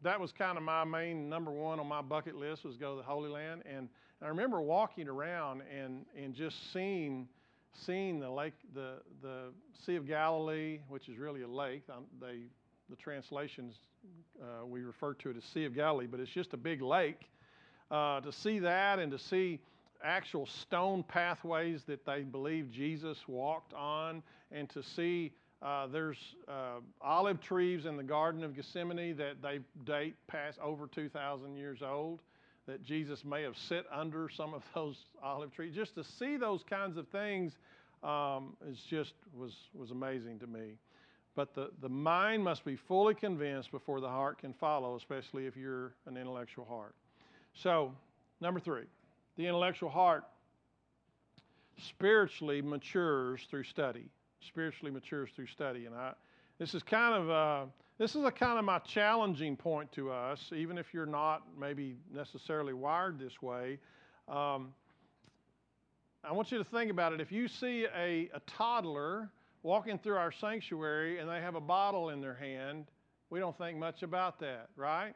that was kind of my main number one on my bucket list was go to the Holy Land. And, and I remember walking around and, and just seeing seeing the lake, the the Sea of Galilee, which is really a lake. Um, they the translations uh, we refer to it as Sea of Galilee, but it's just a big lake. Uh, to see that and to see actual stone pathways that they believe Jesus walked on, and to see uh, there's uh, olive trees in the Garden of Gethsemane that they date past over two thousand years old, that Jesus may have sit under some of those olive trees. Just to see those kinds of things um, is just was was amazing to me. But the, the mind must be fully convinced before the heart can follow, especially if you're an intellectual heart. So, number three, the intellectual heart spiritually matures through study. Spiritually matures through study, and I. This is kind of uh, this is a kind of my challenging point to us, even if you're not maybe necessarily wired this way. Um, I want you to think about it. If you see a, a toddler walking through our sanctuary and they have a bottle in their hand, we don't think much about that, right?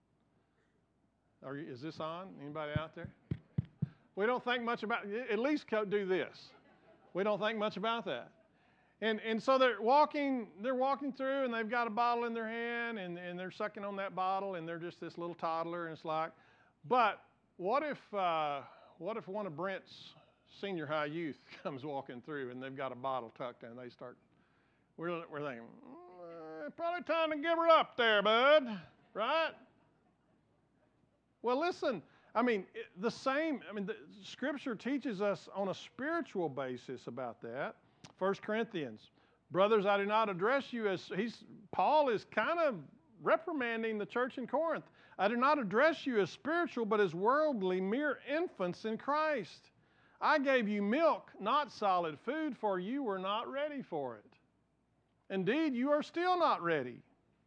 Are you, is this on? Anybody out there? We don't think much about, at least do this. We don't think much about that. And and so they're walking, they're walking through and they've got a bottle in their hand and, and they're sucking on that bottle and they're just this little toddler and it's like, but what if uh, what if one of Brent's senior high youth comes walking through and they've got a bottle tucked in and they start, we're, we're thinking, mm, probably time to give her up there, bud, right? Well, listen, I mean, it, the same, I mean, the Scripture teaches us on a spiritual basis about that. First Corinthians, brothers, I do not address you as, he's, Paul is kind of reprimanding the church in Corinth. I do not address you as spiritual, but as worldly, mere infants in Christ. I gave you milk, not solid food, for you were not ready for it. Indeed, you are still not ready.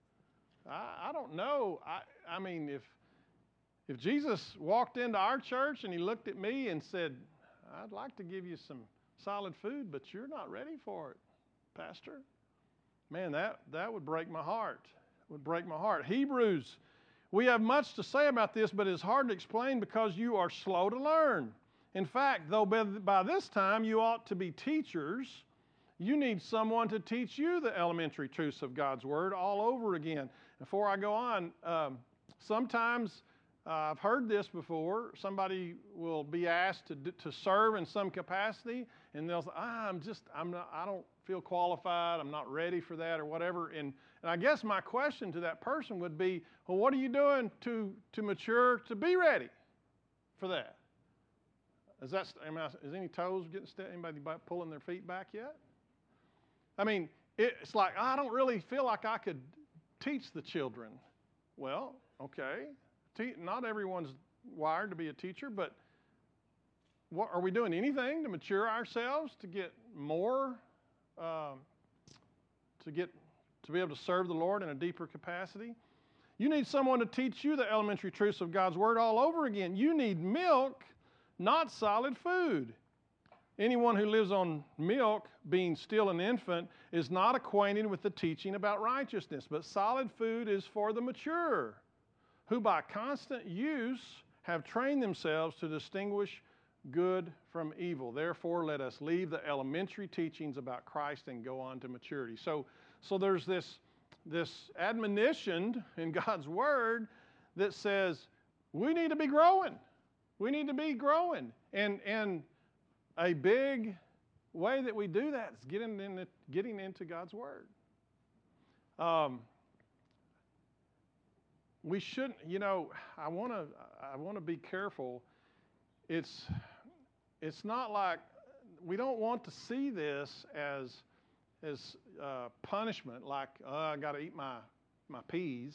I, I don't know. I, I mean, if if Jesus walked into our church and he looked at me and said, I'd like to give you some solid food, but you're not ready for it, Pastor. Man, that, that would break my heart. It would break my heart. Hebrews, we have much to say about this, but it's hard to explain because you are slow to learn. In fact, though by this time you ought to be teachers, you need someone to teach you the elementary truths of God's Word all over again. Before I go on, um, sometimes uh, I've heard this before. Somebody will be asked to to serve in some capacity, and they'll say, ah, "I'm just, I'm not, I don't feel qualified. I'm not ready for that, or whatever." And and I guess my question to that person would be, "Well, what are you doing to to mature to be ready for that?" Is that am I, is any toes getting st- anybody pulling their feet back yet? I mean, it's like I don't really feel like I could teach the children. Well, okay. Te- not everyone's wired to be a teacher, but what, are we doing anything to mature ourselves to get more, um, to get to be able to serve the Lord in a deeper capacity? You need someone to teach you the elementary truths of God's Word all over again. You need milk, not solid food. Anyone who lives on milk, being still an infant, is not acquainted with the teaching about righteousness, but solid food is for the mature, who by constant use have trained themselves to distinguish good from evil. Therefore, let us leave the elementary teachings about Christ and go on to maturity. So, so there's this, this admonition in God's Word that says we need to be growing. We need to be growing. And, and a big way that we do that is getting, in the, getting into God's Word. Um, we shouldn't, you know, I want to I want to be careful. It's, it's not like, we don't want to see this as, as uh, punishment, like, oh, I got to eat my, my peas.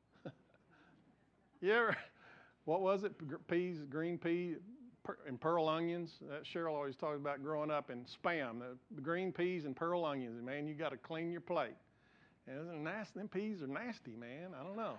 You ever, what was it? Peas, green pea, and pearl onions. That Cheryl always talks about growing up in Spam, the green peas and pearl onions. And man, you got to clean your plate. And isn't it nasty? Them peas are nasty, man. I don't know.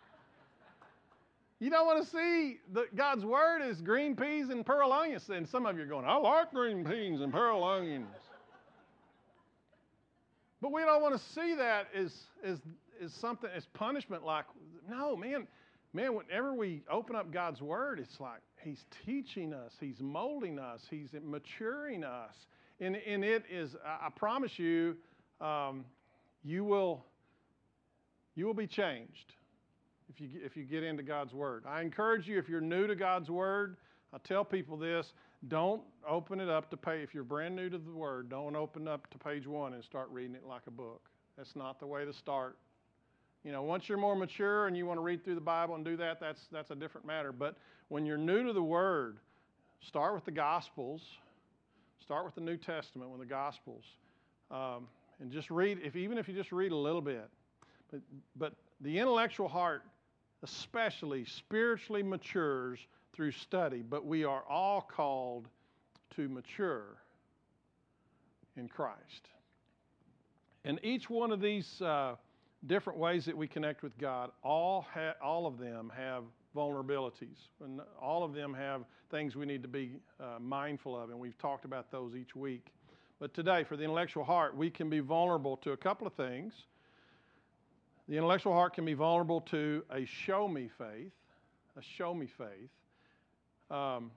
You don't want to see that God's Word is green peas and pearl onions. And some of you are going, I like green peas and pearl onions. But we don't want to see that as, as, is something, it's punishment like, no, man, man, whenever we open up God's Word, it's like He's teaching us, He's molding us, He's maturing us. And, and it is, I promise you, um, you will, you will be changed if you, if you get into God's Word. I encourage you, if you're new to God's Word, I tell people this, don't open it up to page, if you're brand new to the Word, don't open up to page one and start reading it like a book. That's not the way to start. You know, once you're more mature and you want to read through the Bible and do that, that's, that's a different matter. But when you're new to the Word, start with the Gospels. Start with the New Testament, with the Gospels. Um, and just read, if even if you just read a little bit. But, but the intellectual heart especially spiritually matures through study, but we are all called to mature in Christ. And each one of these uh, different ways that we connect with God, all, ha- all of them have vulnerabilities. And all of them have things we need to be uh, mindful of, and we've talked about those each week. But today, for the intellectual heart, we can be vulnerable to a couple of things. The intellectual heart can be vulnerable to a show-me faith, a show-me faith. Um,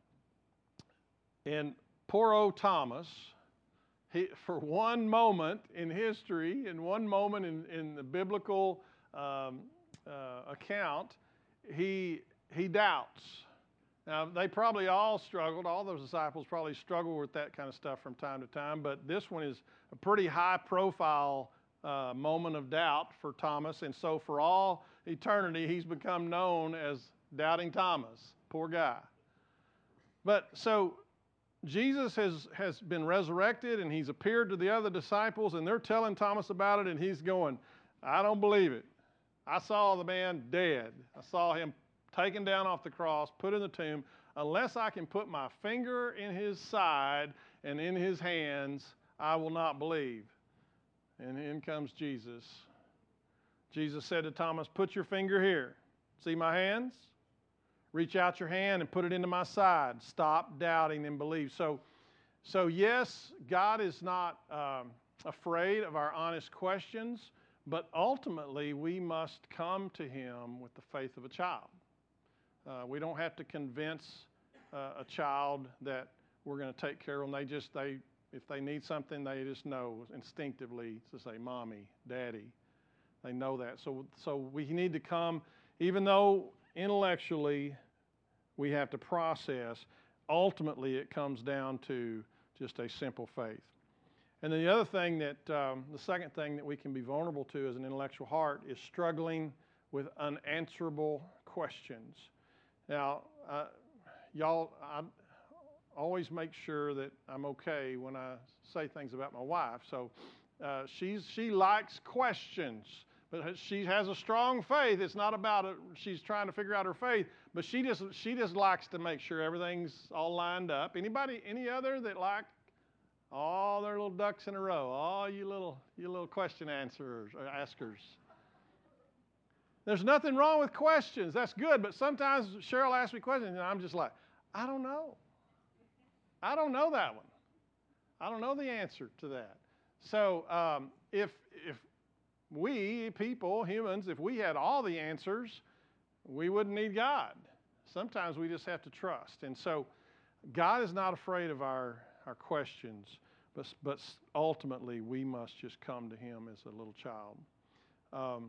and poor old Thomas, he, for one moment in history, in one moment in, in the biblical um, uh, account, he, he doubts. Now, they probably all struggled, all those disciples probably struggled with that kind of stuff from time to time, but this one is a pretty high-profile uh, moment of doubt for Thomas, and so for all eternity, he's become known as Doubting Thomas. Poor guy. But so Jesus has, has been resurrected, and he's appeared to the other disciples, and they're telling Thomas about it, and he's going, I don't believe it. I saw the man dead. I saw him taken down off the cross, put in the tomb. Unless I can put my finger in his side and in his hands, I will not believe. And in comes Jesus. Jesus said to Thomas, put your finger here. See my hands? Reach out your hand and put it into my side. Stop doubting and believe. So, so yes, God is not um, afraid of our honest questions, but ultimately we must come to Him with the faith of a child. Uh, we don't have to convince uh, a child that we're going to take care of them. They just, they, if they need something, they just know instinctively to say, Mommy, Daddy. They know that. So, so we need to come, even though intellectually we have to process, ultimately it comes down to just a simple faith. And then the other thing that, um, the second thing that we can be vulnerable to as an intellectual heart is struggling with unanswerable questions. Now, uh, y'all, I always make sure that I'm okay when I say things about my wife. So uh, she's, she likes questions, but she has a strong faith. It's not about it. She's trying to figure out her faith, but she just, she just likes to make sure everything's all lined up. Anybody, any other that like all their little ducks in a row, all you little, you little question answerers or askers? There's nothing wrong with questions. That's good. But sometimes Cheryl asks me questions, and I'm just like, I don't know. I don't know that one. I don't know the answer to that. So um, if if we, people, humans, if we had all the answers, we wouldn't need God. Sometimes we just have to trust. And so God is not afraid of our, our questions, but, but ultimately we must just come to Him as a little child. Um,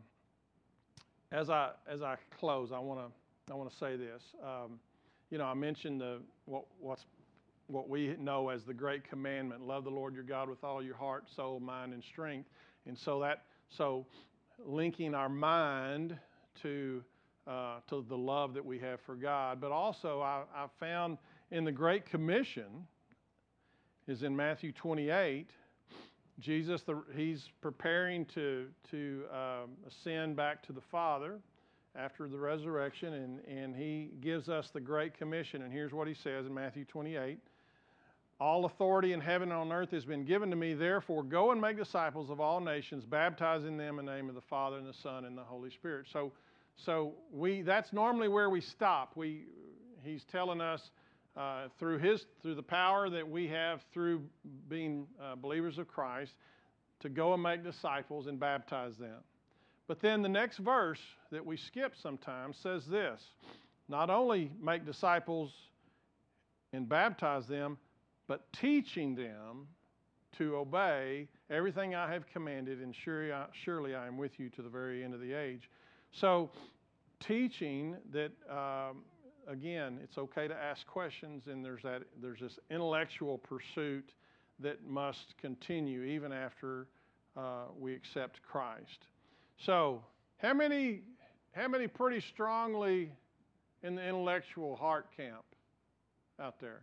As I as I close, I want to I want to say this. Um, you know, I mentioned the what what's what we know as the great commandment: love the Lord your God with all your heart, soul, mind, and strength. And so that so linking our mind to uh, to the love that we have for God, but also I, I found in the Great Commission is in Matthew twenty-eight. Jesus, the, he's preparing to, to um, ascend back to the Father after the resurrection, and, and he gives us the Great Commission. And here's what he says in Matthew twenty-eight. All authority in heaven and on earth has been given to me. Therefore, go and make disciples of all nations, baptizing them in the name of the Father and the Son and the Holy Spirit. So, so we that's normally where we stop. We, he's telling us Uh, through his, through the power that we have through being uh, believers of Christ, to go and make disciples and baptize them. But then the next verse that we skip sometimes says this: not only make disciples and baptize them, but teaching them to obey everything I have commanded, and surely I, surely I am with you to the very end of the age. So teaching that, um, again, it's okay to ask questions, and there's that there's this intellectual pursuit that must continue even after uh, we accept Christ. So how many how many pretty strongly in the intellectual heart camp out there?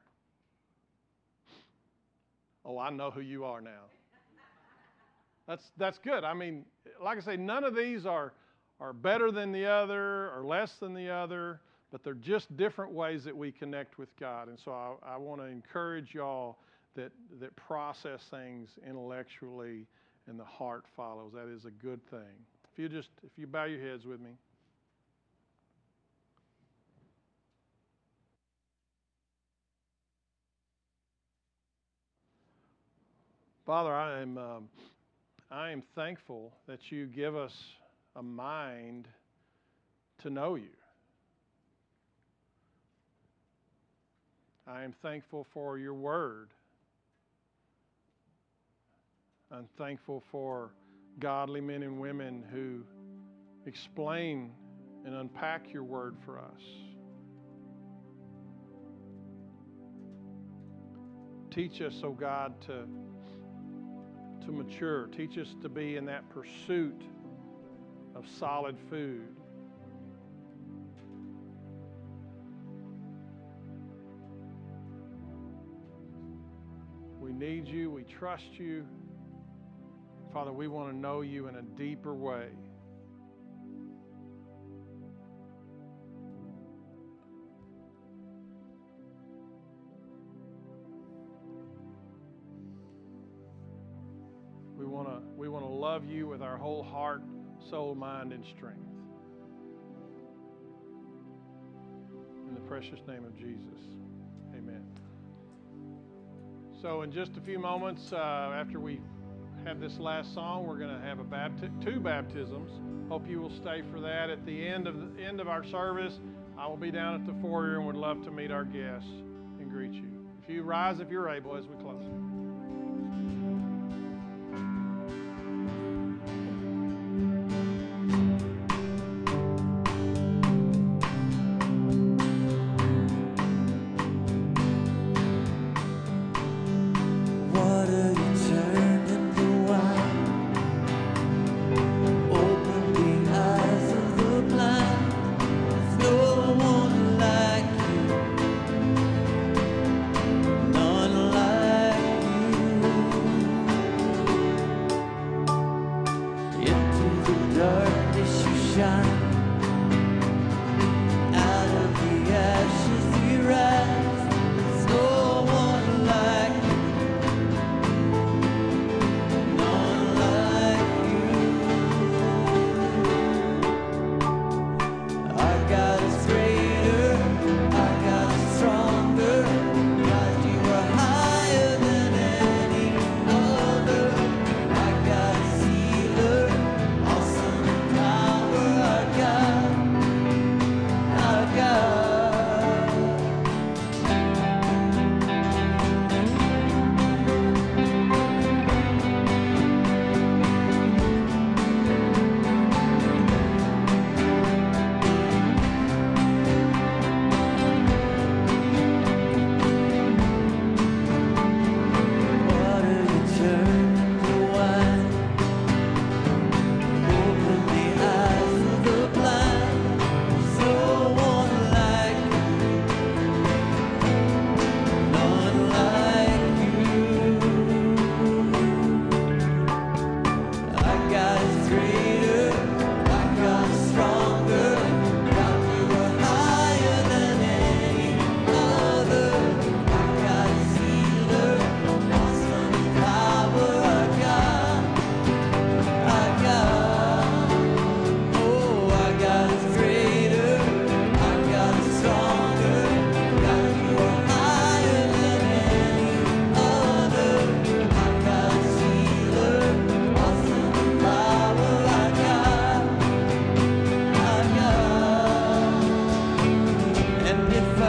Oh, I know who you are now. That's that's good. I mean, like I say, none of these are are better than the other or less than the other, but they're just different ways that we connect with God. And so I, I want to encourage y'all that that process things intellectually and the heart follows. That is a good thing. If you just if you bow your heads with me. Father, I am um, I am thankful that you give us a mind to know you. I am thankful for your word. I'm thankful for godly men and women who explain and unpack your word for us. Teach us, oh God, to to mature. Teach us to be in that pursuit of solid food. We need you. We trust you. Father, we want to know you in a deeper way. We want to we want to love you with our whole heart, soul, mind, and strength. In the precious name of Jesus, amen. So in just a few moments, uh, after we have this last song, we're going to have a bapti- two baptisms. Hope you will stay for that. At the end of the end of our service, I will be down at the foyer and would love to meet our guests and greet you. If you rise, if you're able, as we close. None like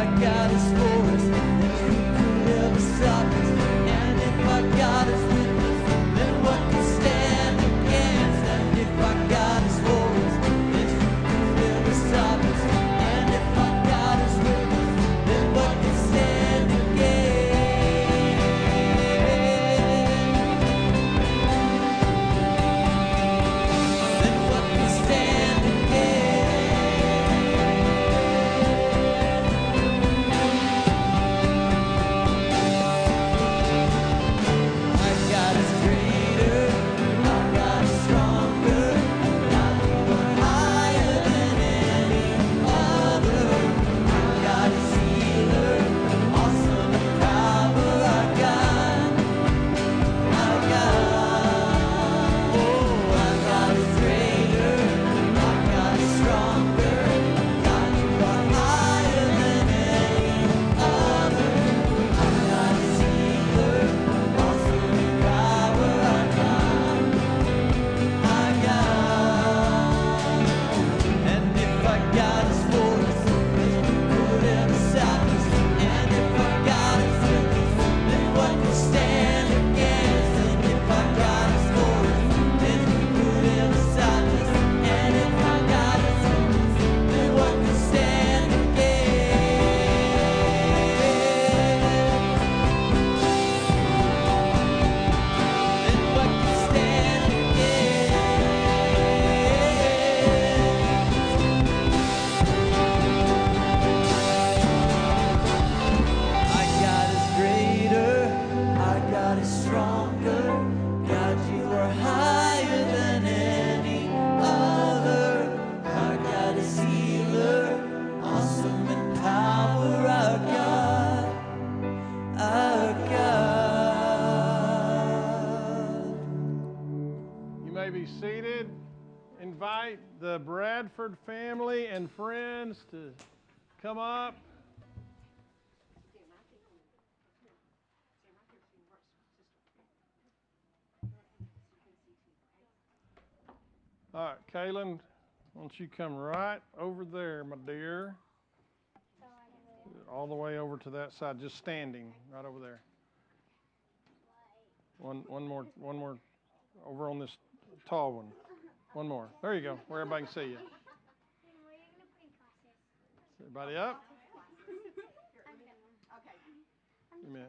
our God is for us, then who could ever stop us? And if our God is with us, then what can stand against? And if our God is for us, then who could ever stop us? And if our God is with us, then what can stand against? Then what can stand against? Our God is greater, our God is stronger, God you are higher than any other. Our God is healer, awesome in power. Our God, our God, oh, our God is greater, our God is stronger, God you are higher than any other. Our God is healer, awesome in power. Our God, our God. And if our God is for us, then who could ever stop us? And if our God is with us, then what can stand against? And if our God is for us, then who could ever stop us? And if our God is with us, then what can stand against? Then what can stand against? Our God is greater, our God is stronger, God you are higher than any other. Our God is healer, awesome in power. Our God, our God. You may be seated. Invite the Bradford family and friends to come up. All right, Kaylin, why don't you come right over there, my dear? All the way over to that side, just standing right over there. One, one more, one more, over on this tall one. One more. There you go, where everybody can see you. Everybody up? Give me a minute.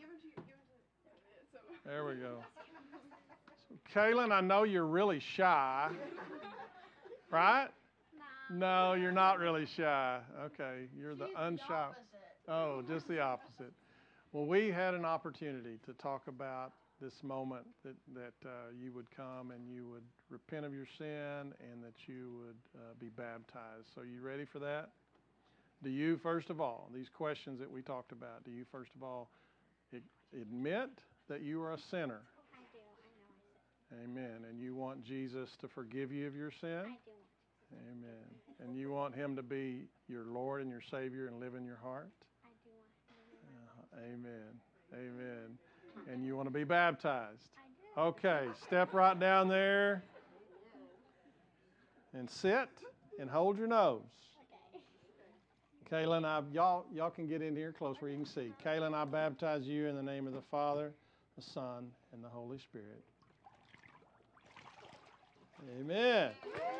There we go. So, Kaylin, I know you're really shy, right? No, you're not really shy. Okay, you're the unshy. Oh, just the opposite. Well, we had an opportunity to talk about this moment that, that uh, you would come and you would repent of your sin and that you would uh, be baptized. So you ready for that? Do you, first of all, these questions that we talked about, do you, first of all, admit that you are a sinner? I do. I know I Amen. And you want Jesus to forgive you of your sin? I do. Amen. And you want him to be your Lord and your Savior and live in your heart? I do want Uh, amen. Amen. And you want to be baptized? I do. Okay, step right down there and sit and hold your nose. Kaylin, I, y'all, y'all can get in here close where you can see. Kaylin, I baptize you in the name of the Father, the Son, and the Holy Spirit. Amen.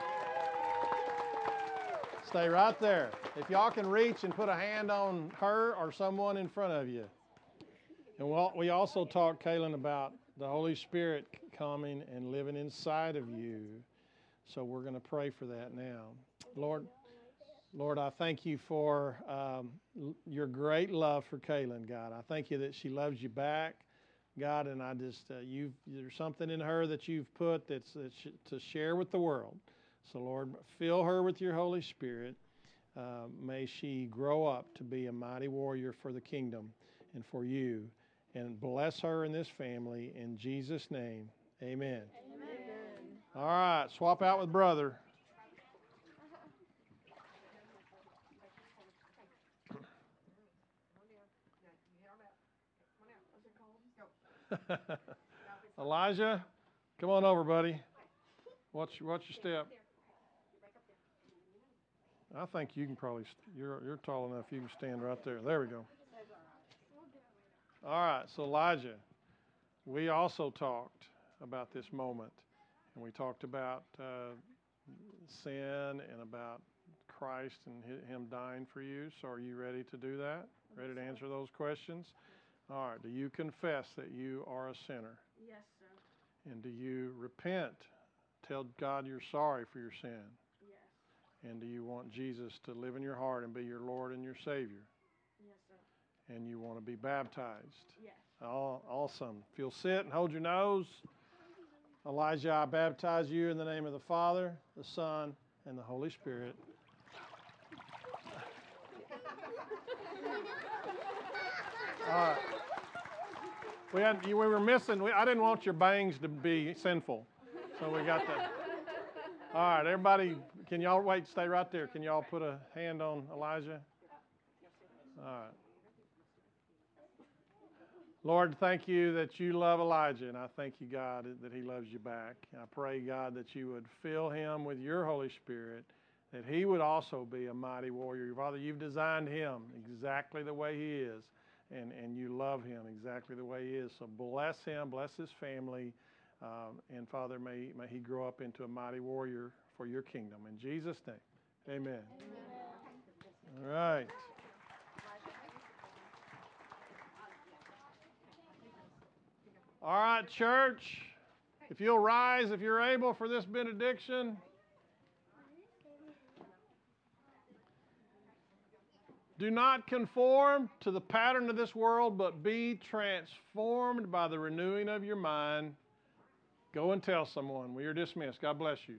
Stay right there. If y'all can reach and put a hand on her or someone in front of you. And we'll, we also talked, Kaylin, about the Holy Spirit coming and living inside of you. So we're going to pray for that now. Lord, Lord, I thank you for um, your great love for Kaylin, God. I thank you that she loves you back, God, and I just, uh, you've, there's something in her that you've put that's, that's to share with the world. So, Lord, fill her with your Holy Spirit. Uh, may she grow up to be a mighty warrior for the kingdom and for you. And bless her and this family in Jesus' name. Amen. Amen. All right, swap out with brother. Elijah, come on over, buddy. Watch, watch your step. I think you can probably, you're, you're tall enough, you can stand right there. There we go. All right, so Elijah, we also talked about this moment, and we talked about uh, sin and about Christ and him dying for you. So are you ready to do that? Ready to answer those questions? All right, do you confess that you are a sinner? Yes, sir. And do you repent? Tell God you're sorry for your sin? Yes. And do you want Jesus to live in your heart and be your Lord and your Savior? Yes, sir. And you want to be baptized? Yes. Oh, awesome. If you'll sit and hold your nose. Elijah, I baptize you in the name of the Father, the Son, and the Holy Spirit. All right. We had, we were missing, we, I didn't want your bangs to be sinful. So we got that. All right, everybody, can y'all wait, stay right there. Can y'all put a hand on Elijah? All right. Lord, thank you that you love Elijah, and I thank you, God, that he loves you back. I pray, God, that you would fill him with your Holy Spirit, that he would also be a mighty warrior. Father, you've designed him exactly the way he is, and, and you love him exactly the way he is. So bless him, bless his family, um, and Father, may, may he grow up into a mighty warrior for your kingdom. In Jesus' name, amen. Amen. All right. All right, church, if you'll rise, if you're able, for this benediction. Do not conform to the pattern of this world, but be transformed by the renewing of your mind. Go and tell someone. We are dismissed. God bless you.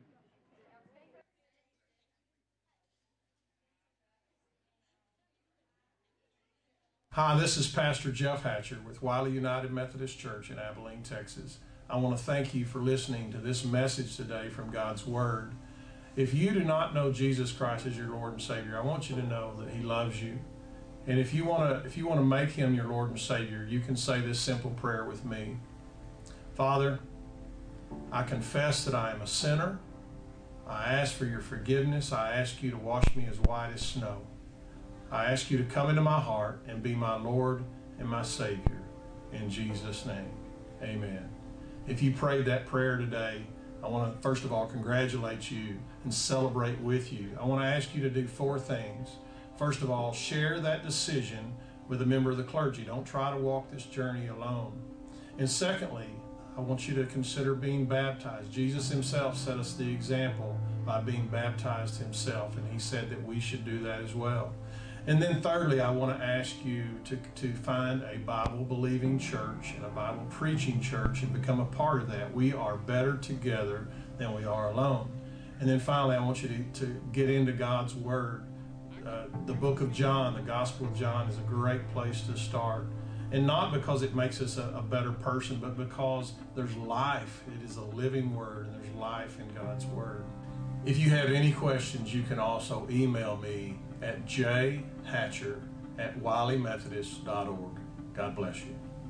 Hi, this is Pastor Jeff Hatcher with Wiley United Methodist Church in Abilene, Texas. I want to thank you for listening to this message today from God's Word. If you do not know Jesus Christ as your Lord and Savior, I want you to know that He loves you. And if you want to, if you want to make Him your Lord and Savior, you can say this simple prayer with me. Father, I confess that I am a sinner. I ask for your forgiveness. I ask you to wash me as white as snow. I ask you to come into my heart and be my Lord and my Savior. In Jesus' name, amen. If you prayed that prayer today, I want to first of all congratulate you and celebrate with you. I want to ask you to do four things. First of all, share that decision with a member of the clergy. Don't try to walk this journey alone. And secondly, I want you to consider being baptized. Jesus himself set us the example by being baptized himself, and he said that we should do that as well. And then thirdly, I want to ask you to, to find a Bible-believing church and a Bible-preaching church and become a part of that. We are better together than we are alone. And then finally, I want you to, to get into God's Word. Uh, the book of John, the Gospel of John, is a great place to start. And not because it makes us a, a better person, but because there's life. It is a living Word, and there's life in God's Word. If you have any questions, you can also email me at j hatcher at wiley methodist dot org. God bless you.